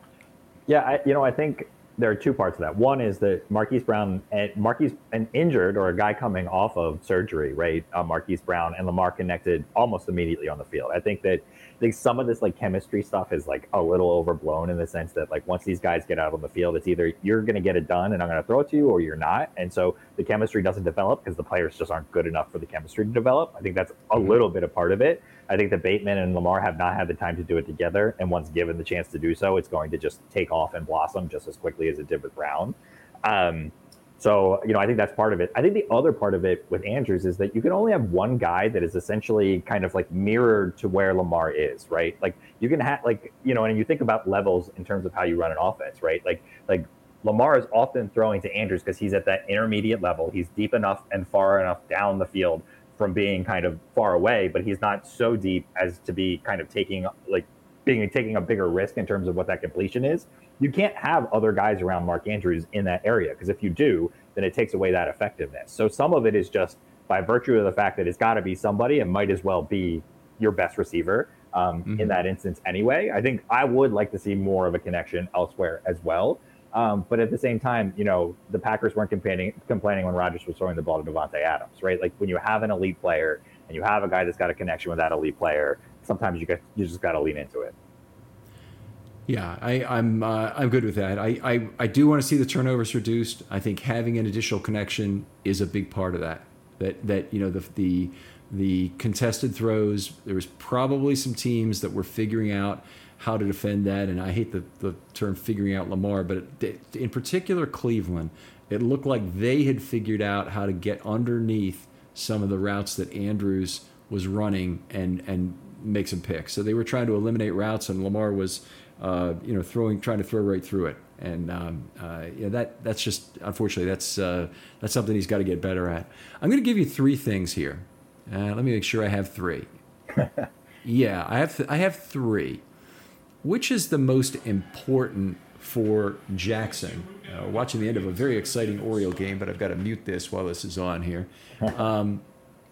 Yeah, I, you know, I think there are two parts of that. One is that Marquise Brown, and Marquise, an injured or a guy coming off of surgery, right? Uh, Marquise Brown and Lamar connected almost immediately on the field. I think that I think some of this like chemistry stuff is like a little overblown in the sense that like once these guys get out on the field, it's either you're going to get it done and I'm going to throw it to you, or you're not. And so the chemistry doesn't develop because the players just aren't good enough for the chemistry to develop. I think that's a little bit a part of it. I think that Bateman and Lamar have not had the time to do it together. And once given the chance to do so, it's going to just take off and blossom just as quickly as it did with Brown. Um, so, you know, I think that's part of it. I think the other part of it with Andrews is that you can only have one guy that is essentially kind of like mirrored to where Lamar is, right? Like you can have like, you know, and you think about levels in terms of how you run an offense, right? Like, like Lamar is often throwing to Andrews because he's at that intermediate level. He's deep enough and far enough down the field from being kind of far away, but he's not so deep as to be kind of taking like being taking a bigger risk in terms of what that completion is. You can't have other guys around Mark Andrews in that area, because if you do, then it takes away that effectiveness. So some of it is just by virtue of the fact that it's got to be somebody and might as well be your best receiver um, mm-hmm. in that instance anyway. I think I would like to see more of a connection elsewhere as well. Um, but at the same time, you know, the Packers weren't complaining, complaining when Rodgers was throwing the ball to Devontae Adams, right? Like when you have an elite player and you have a guy that's got a connection with that elite player, sometimes you get, you just got to lean into it.
Yeah, I, I'm uh, I'm good with that. I, I, I do want to see the turnovers reduced. I think having an additional connection is a big part of that. That that you know the the the contested throws. There was probably some teams that were figuring out how to defend that, and I hate the, the term figuring out Lamar, but it, in particular Cleveland, it looked like they had figured out how to get underneath some of the routes that Andrews was running and and make some picks. So they were trying to eliminate routes, and Lamar was. Uh, you know, throwing, trying to throw right through it, and um, uh, yeah, that that's just unfortunately that's uh, that's something he's got to get better at. I'm going to give you three things here. Uh, let me make sure I have three. yeah, I have th- I have three. Which is the most important for Jackson? Uh, watching the end of a very exciting Oriole game, but I've got to mute this while this is on here. Um,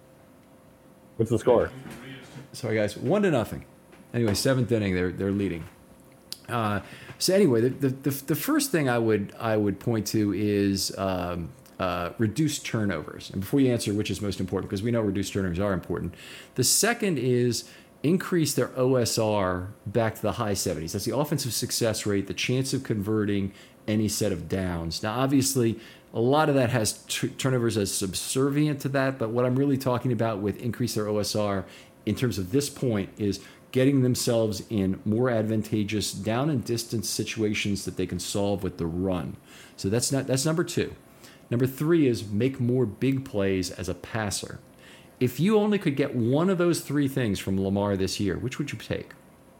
What's the score?
Sorry, guys, one to nothing. Anyway, seventh inning, they're they're leading. Uh, so anyway, the, the the the first thing I would I would point to is um, uh, reduced turnovers. And before you answer which is most important, because we know reduced turnovers are important, the second is increase their O S R back to the high seventies. That's the offensive success rate, the chance of converting any set of downs. Now, obviously, a lot of that has t- turnovers as subservient to that, but what I'm really talking about with increase their O S R in terms of this point is getting themselves in more advantageous down and distance situations that they can solve with the run. So that's not that's number two. Number three is make more big plays as a passer. If you only could get one of those three things from Lamar this year, which would you take?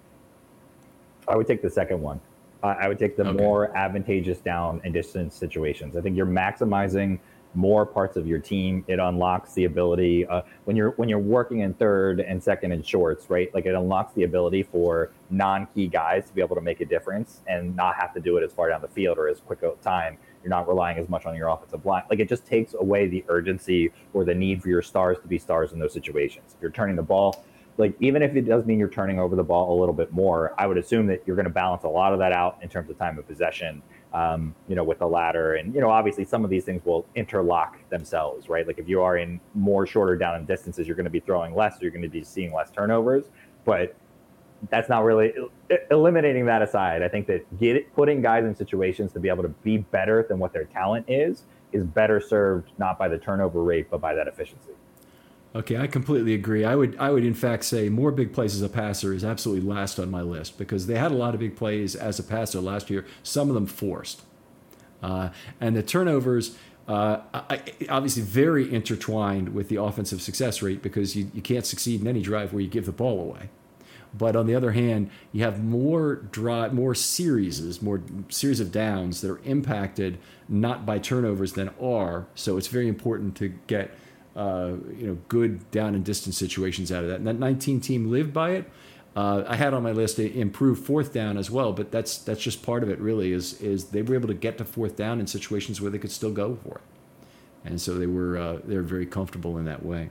I would take the second one. Uh, I would take the
Okay.
more advantageous down and distance situations. I think you're maximizing more parts of your team. It unlocks the ability uh, when you're when you're working in third and second and shorts, right? Like it unlocks the ability for non-key guys to be able to make a difference and not have to do it as far down the field or as quick a time. You're not relying as much on your offensive line. Like it just takes away the urgency or the need for your stars to be stars in those situations. If you're turning the ball, like even if it does mean you're turning over the ball a little bit more, I would assume that you're going to balance a lot of that out in terms of time of possession, um, you know, with the ladder. And, you know, obviously some of these things will interlock themselves, right? Like if you are in more shorter down and distances, you're going to be throwing less, so you're going to be seeing less turnovers. But that's not really eliminating that aside. I think that get it, putting guys in situations to be able to be better than what their talent is, is better served not by the turnover rate, but by that efficiency.
Okay, I completely agree. I would, I would in fact say more big plays as a passer is absolutely last on my list because they had a lot of big plays as a passer last year. Some of them forced, uh, and the turnovers uh, I, obviously very intertwined with the offensive success rate because you, you can't succeed in any drive where you give the ball away. But on the other hand, you have more drive, more series, more series of downs that are impacted not by turnovers than are. So it's very important to get uh, you know good down and distance situations out of that. And that nineteen team lived by it. Uh, I had on my list to improve fourth down as well, but that's that's just part of it. Really, is is they were able to get to fourth down in situations where they could still go for it, and so they were uh, they were very comfortable in that way.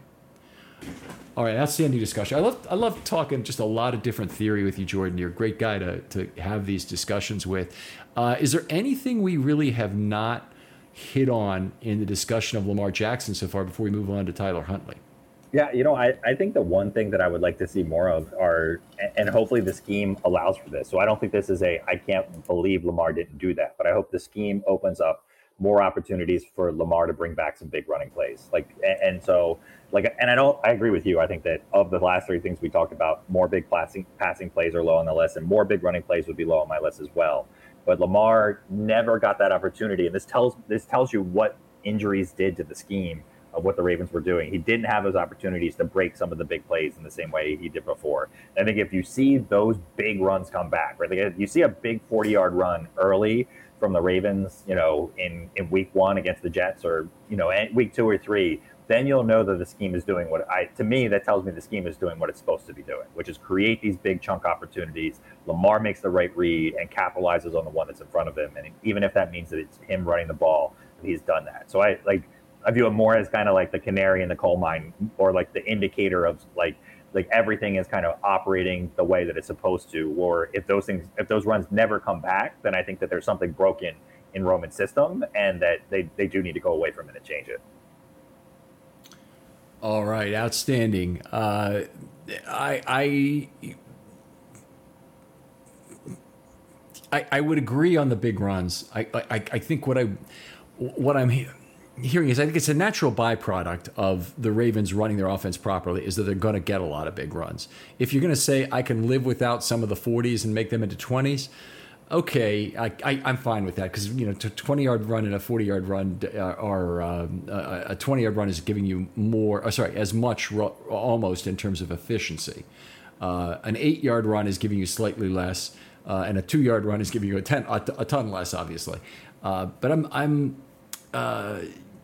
All right, outstanding discussion. I love I love talking just a lot of different theory with you, Jordan. You're a great guy to to have these discussions with. Uh, is there anything we really have not hit on in the discussion of Lamar Jackson so far before we move on to Tyler Huntley?
Yeah, you know, I, I think the one thing that I would like to see more of are, and hopefully the scheme allows for this. So I don't think this is a, I can't believe Lamar didn't do that, but I hope the scheme opens up more opportunities for Lamar to bring back some big running plays. Like, and, and so like, and I don't, I agree with you. I think that of the last three things we talked about, more big passing, passing plays are low on the list and more big running plays would be low on my list as well. But Lamar never got that opportunity. And this tells, this tells you what injuries did to the scheme of what the Ravens were doing. He didn't have those opportunities to break some of the big plays in the same way he did before. And I think if you see those big runs come back, right? Like if you see a big forty-yard run early from the Ravens, you know, in, in week one against the Jets or, you know, week two or three, then you'll know that the scheme is doing what I, to me, that tells me the scheme is doing what it's supposed to be doing, which is create these big chunk opportunities. Lamar makes the right read and capitalizes on the one that's in front of him. And even if that means that it's him running the ball, he's done that. So I like, I view it more as kind of like the canary in the coal mine or like the indicator of like, like everything is kind of operating the way that it's supposed to. Or if those things, if those runs never come back, then I think that there's something broken in Roman's system and that they, they do need to go away from it and change it.
All right, outstanding. Uh, I, I, I, I would agree on the big runs. I, I, I think what I, what I'm hearing is I think it's a natural byproduct of the Ravens running their offense properly is that they're going to get a lot of big runs. If you're going to say I can live without some of the forties and make them into twenties, okay, I, I, I'm fine with that because, you know, a twenty-yard run and a forty-yard run are um, a twenty-yard run is giving you more, oh, sorry, as much ro- almost in terms of efficiency. Uh, an eight-yard run is giving you slightly less, uh, and a two-yard run is giving you a, ten, a, a ton less, obviously. Uh, but I'm, I'm, uh,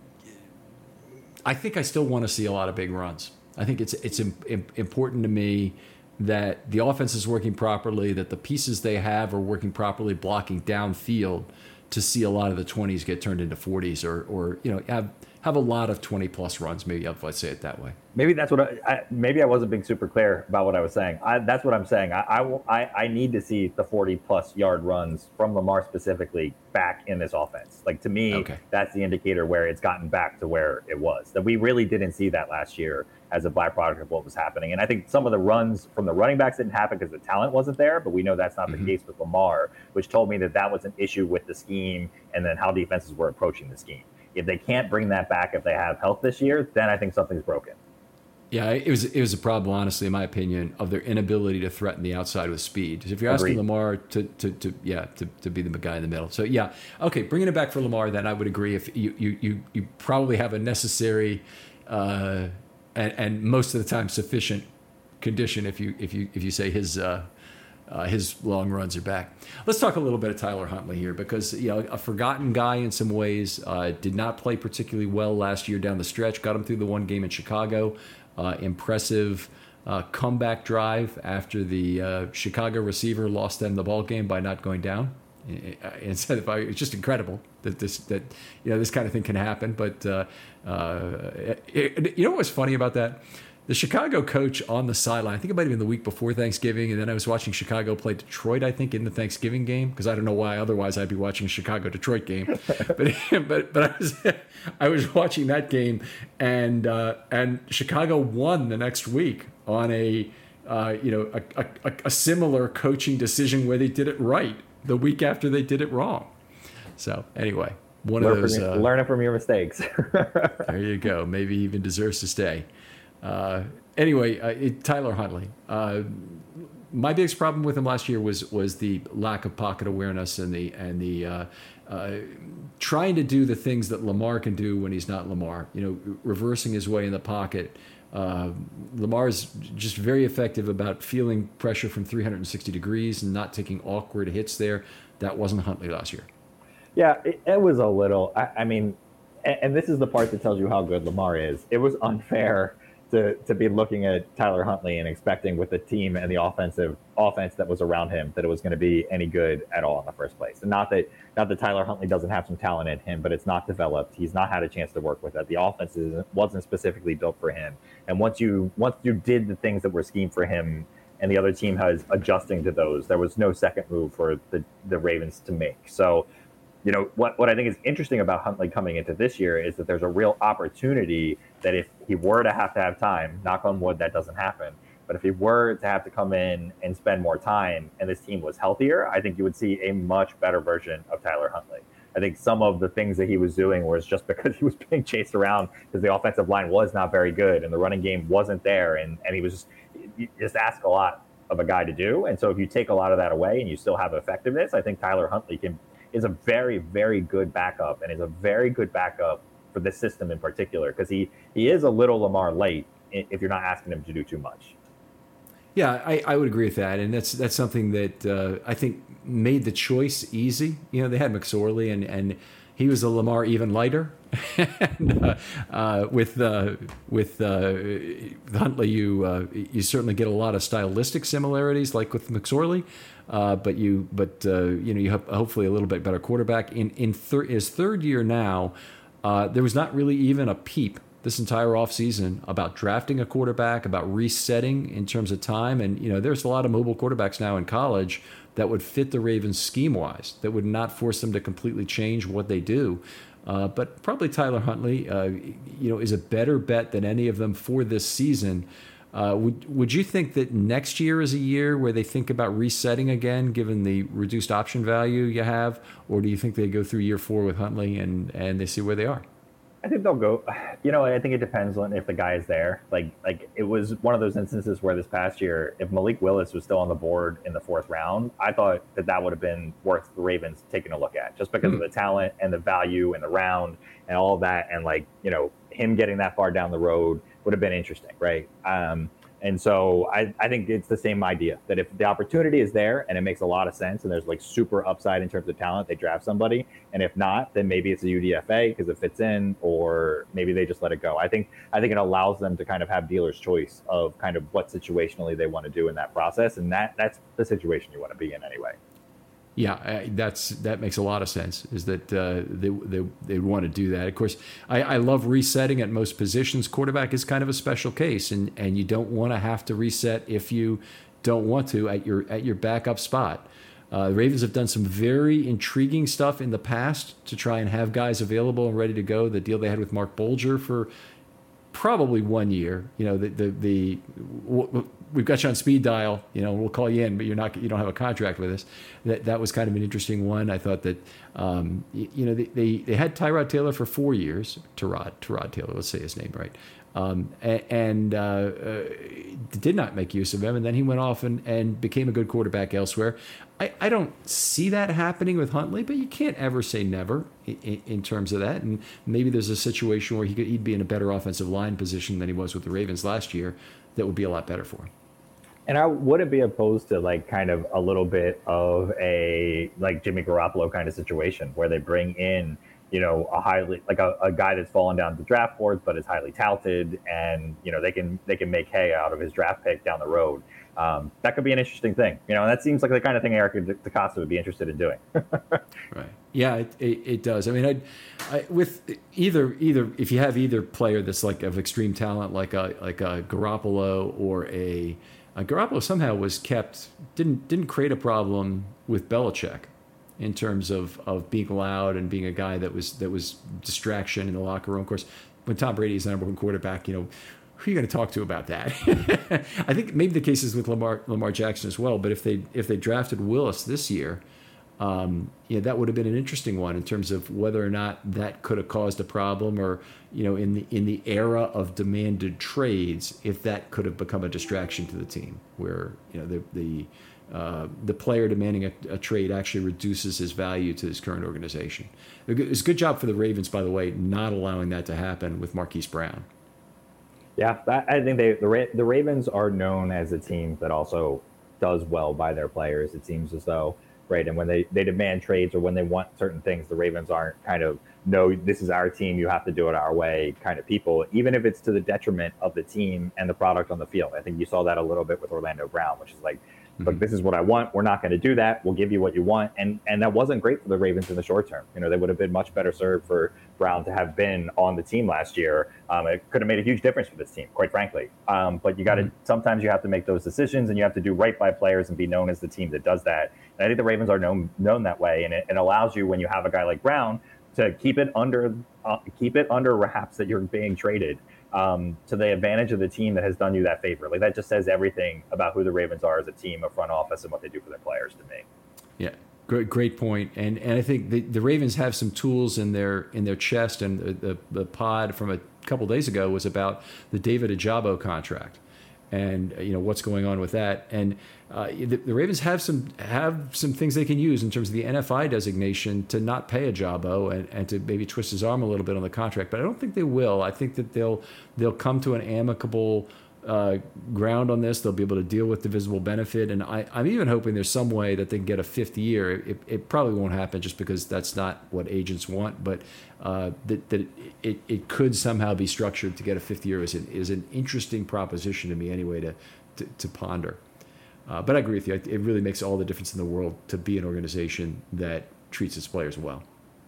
I think I still want to see a lot of big runs. I think it's it's im- important to me that the offense is working properly, that the pieces they have are working properly, blocking downfield to see a lot of the twenties get turned into forties or, or you know, have have a lot of twenty plus runs. Maybe if I say it that way.
Maybe that's what I, I maybe I wasn't being super clear about what I was saying. I, that's what I'm saying. I, I, I, I need to see the forty plus yard runs from Lamar specifically back in this offense. Like to me, okay. That's the indicator where it's gotten back to where it was. That we really didn't see that last year as a byproduct of what was happening. And I think some of the runs from the running backs didn't happen because the talent wasn't there, but we know that's not mm-hmm. the case with Lamar, which told me that that was an issue with the scheme and then how defenses were approaching the scheme. If they can't bring that back, if they have health this year, then I think something's broken.
Yeah, it was it was a problem, honestly, in my opinion, of their inability to threaten the outside with speed. If you're asking Agreed. Lamar to, to, to yeah to, to be the guy in the middle, so yeah, okay, bringing it back for Lamar, then I would agree. If you you you, you probably have a necessary uh, and, and most of the time sufficient condition if you if you if you say his. Uh, Uh, his long runs are back. Let's talk a little bit of Tyler Huntley here because, you know, a forgotten guy in some ways, uh, did not play particularly well last year down the stretch, got him through the one game in Chicago. Uh, impressive uh, comeback drive after the uh, Chicago receiver lost them the ball game by not going down. Instead of, it's just incredible that this, that, you know, this kind of thing can happen. But, uh, uh, it, it, you know what's funny about that? The Chicago coach on the sideline, I think it might have been the week before Thanksgiving, and then I was watching Chicago play Detroit, I think, in the Thanksgiving game, because I don't know why otherwise I'd be watching a Chicago-Detroit game. but but but I was I was watching that game, and uh, and Chicago won the next week on a uh, you know a, a, a similar coaching decision where they did it right the week after they did it wrong. So anyway, one
learn
of those
from your,
uh,
learning from your mistakes.
There you go. Maybe he even deserves to stay. Uh, anyway, uh, it, Tyler Huntley. Uh, my biggest problem with him last year was was the lack of pocket awareness and the and the uh, uh, trying to do the things that Lamar can do when he's not Lamar. You know, reversing his way in the pocket. Uh, Lamar is just very effective about feeling pressure from three hundred sixty degrees and not taking awkward hits there. That wasn't Huntley last year.
Yeah, it, it was a little. I, I mean, and, and this is the part that tells you how good Lamar is. It was unfair to to be looking at Tyler Huntley and expecting with the team and the offensive offense that was around him that it was going to be any good at all in the first place. And not that not that Tyler Huntley doesn't have some talent in him, but it's not developed. He's not had a chance to work with it. The offense is, wasn't specifically built for him. And once you once you did the things that were schemed for him, and the other team has adjusting to those, there was no second move for the the Ravens to make. So, you know, what, what I think is interesting about Huntley coming into this year is that there's a real opportunity that if he were to have to have time, knock on wood, that doesn't happen. But if he were to have to come in and spend more time and this team was healthier, I think you would see a much better version of Tyler Huntley. I think some of the things that he was doing was just because he was being chased around because the offensive line was not very good and the running game wasn't there. And, and he was just, you just ask a lot of a guy to do. And so if you take a lot of that away and you still have effectiveness, I think Tyler Huntley can is a very, very good backup and is a very good backup for this system in particular, because he, he is a little Lamar light if you're not asking him to do too much.
Yeah, I, I would agree with that. And that's that's something that uh, I think made the choice easy. You know, they had McSorley and, and he was a Lamar even lighter. and uh, uh, with uh, with uh, Huntley, you uh, you certainly get a lot of stylistic similarities, like with McSorley. Uh, but you, but uh, you know, you have hopefully a little bit better quarterback. In in thir- his third year now, uh, there was not really even a peep this entire offseason about drafting a quarterback, about resetting in terms of time. And you know, there's a lot of mobile quarterbacks now in college that would fit the Ravens scheme wise, that would not force them to completely change what they do. Uh, but probably Tyler Huntley, uh, you know, is a better bet than any of them for this season. Uh, would would you think that next year is a year where they think about resetting again, given the reduced option value you have, or do you think they go through year four with Huntley and, and they see where they are?
I think they'll go. You know, I think it depends on if the guy is there. Like, like it was one of those instances where this past year, if Malik Willis was still on the board in the fourth round, I thought that that would have been worth the Ravens taking a look at, just because mm-hmm. of the talent and the value and the round and all of that, and like, you know, him getting that far down the road would have been interesting, right? Um, and so I, I think it's the same idea, that if the opportunity is there and it makes a lot of sense and there's like super upside in terms of talent, they draft somebody. And if not, then maybe it's a U D F A because it fits in, or maybe they just let it go. I think I think it allows them to kind of have dealer's choice of kind of what situationally they want to do in that process. And that that's the situation you want to be in anyway.
Yeah, I, that's that makes a lot of sense. Is that uh, they they they want to do that? Of course, I, I love resetting at most positions. Quarterback is kind of a special case, and, and you don't want to have to reset if you don't want to at your at your backup spot. Uh, the Ravens have done some very intriguing stuff in the past to try and have guys available and ready to go. The deal they had with Mark Bolger for probably one year. You know, the the, the w- we've got you on speed dial. You know, we'll call you in, but you're not. You don't have a contract with us. That that was kind of an interesting one. I thought that um, you, you know they, they they had Tyrod Taylor for four years. Tyrod Tyrod Taylor. Let's say his name right. Um, and uh, uh, did not make use of him, and then he went off and, and became a good quarterback elsewhere. I, I don't see that happening with Huntley, but you can't ever say never in, in terms of that. And maybe there's a situation where he could, he'd be in a better offensive line position than he was with the Ravens last year that would be a lot better for him.
And I wouldn't be opposed to like kind of a little bit of a like Jimmy Garoppolo kind of situation where they bring in, you know, a highly like a, a guy that's fallen down the draft boards, but is highly touted, and you know they can they can make hay out of his draft pick down the road. Um, that could be an interesting thing, you know. And that seems like the kind of thing Eric DeCosta would be interested in doing.
Right? Yeah, it, it, it does. I mean, I'd, I with either either if you have either player that's like of extreme talent, like a like a Garoppolo or a, a Garoppolo somehow was kept didn't didn't create a problem with Belichick in terms of, of being loud and being a guy that was that was distraction in the locker room. Of course, when Tom Brady is the number one quarterback, you know, who are you going to talk to about that? I think maybe the case is with Lamar Lamar Jackson as well. But if they if they drafted Willis this year, um, yeah, that would have been an interesting one in terms of whether or not that could have caused a problem, or you know, in the in the era of demanded trades, if that could have become a distraction to the team, where you know the the Uh, the player demanding a, a trade actually reduces his value to his current organization. It's a good job for the Ravens, by the way, not allowing that to happen with Marquise Brown.
Yeah, that, I think they the, Ra- the Ravens are known as a team that also does well by their players. It seems as though, right? And when they, they demand trades or when they want certain things, the Ravens aren't kind of, no, this is our team, you have to do it our way kind of people, even if it's to the detriment of the team and the product on the field. I think you saw that a little bit with Orlando Brown, which is like, look, this is what I want. We're not going to do that. We'll give you what you want. And and that wasn't great for the Ravens in the short term. You know, they would have been much better served for Brown to have been on the team last year. Um, it could have made a huge difference for this team, quite frankly. Um, but you got to, mm-hmm. sometimes you have to make those decisions, and you have to do right by players and be known as the team that does that. And I think the Ravens are known known that way. And it, it allows you, when you have a guy like Brown, to keep it under uh, keep it under wraps that you're being traded. Um, to the advantage of the team that has done you that favor. Like, that just says everything about who the Ravens are as a team, a front office, and what they do for their players to me.
Yeah, great, great point. And and I think the, the Ravens have some tools in their in their chest. And the, the, the pod from a couple days ago was about the David Ojabo contract, and you know what's going on with that. And uh, the, the Ravens have some have some things they can use in terms of the N F I designation to not pay Ojabo and, and to maybe twist his arm a little bit on the contract. But I don't think they will. I think that they'll they'll come to an amicable uh, ground on this. They'll be able to deal with divisible benefit. And I, I'm even hoping there's some way that they can get a fifth year. It, it probably won't happen just because that's not what agents want. But uh, that, that it, it could somehow be structured to get a fifth year is an, is an interesting proposition to me anyway to, to, to ponder. Uh, but I agree with you. It really makes all the difference in the world to be an organization that treats its players well.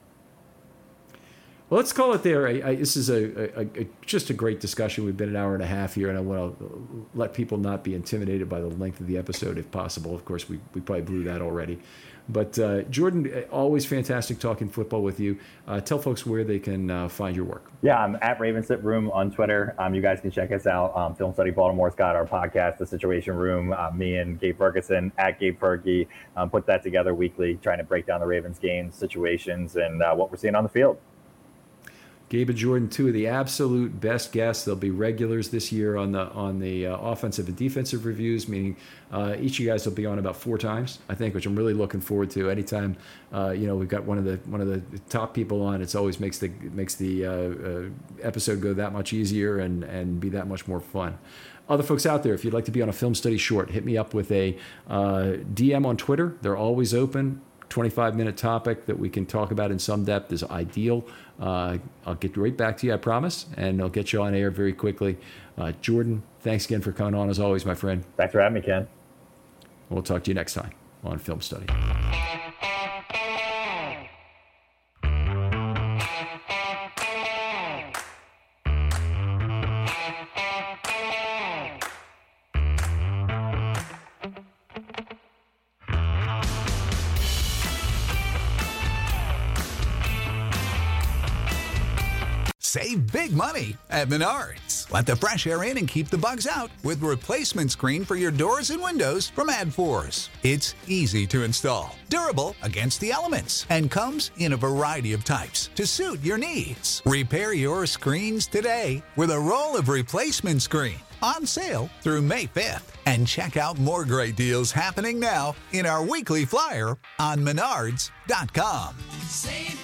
Well, let's call it there. I, I, this is a, a, a just a great discussion. We've been an hour and a half here, and I want to let people not be intimidated by the length of the episode, if possible. Of course, we, we probably blew that already. But uh, Jordan, always fantastic talking football with you. Uh, tell folks where they can uh, find your work.
Yeah, I'm at Ravensit Room on Twitter. Um, you guys can check us out. Um, Film Study Baltimore's got our podcast, The Situation Room. Uh, me and Gabe Ferguson at Gabe Fergie um, put that together weekly, trying to break down the Ravens games, situations, and uh, what we're seeing on the field.
Gabe and Jordan, two of the absolute best guests. They'll be regulars this year on the on the uh, offensive and defensive reviews, meaning uh, each of you guys will be on about four times, I think, which I'm really looking forward to. Anytime uh, you know we've got one of the one of the top people on, it's always makes the makes the uh, uh, episode go that much easier and and be that much more fun. Other folks out there, if you'd like to be on a Film Study short, hit me up with a uh, D M on Twitter. They're always open. twenty-five minute topic that we can talk about in some depth is ideal. Uh, I'll get right back to you, I promise, and I'll get you on air very quickly. Uh, Jordan, thanks again for coming on as always, my friend.
Thanks for having me, Ken.
We'll talk to you next time on Film Study.
Save big money at Menards. Let the fresh air in and keep the bugs out with replacement screen for your doors and windows from Adforce. It's easy to install, durable against the elements, and comes in a variety of types to suit your needs. Repair your screens today with a roll of replacement screen on sale through May fifth. And check out more great deals happening now in our weekly flyer on menards dot com.
Save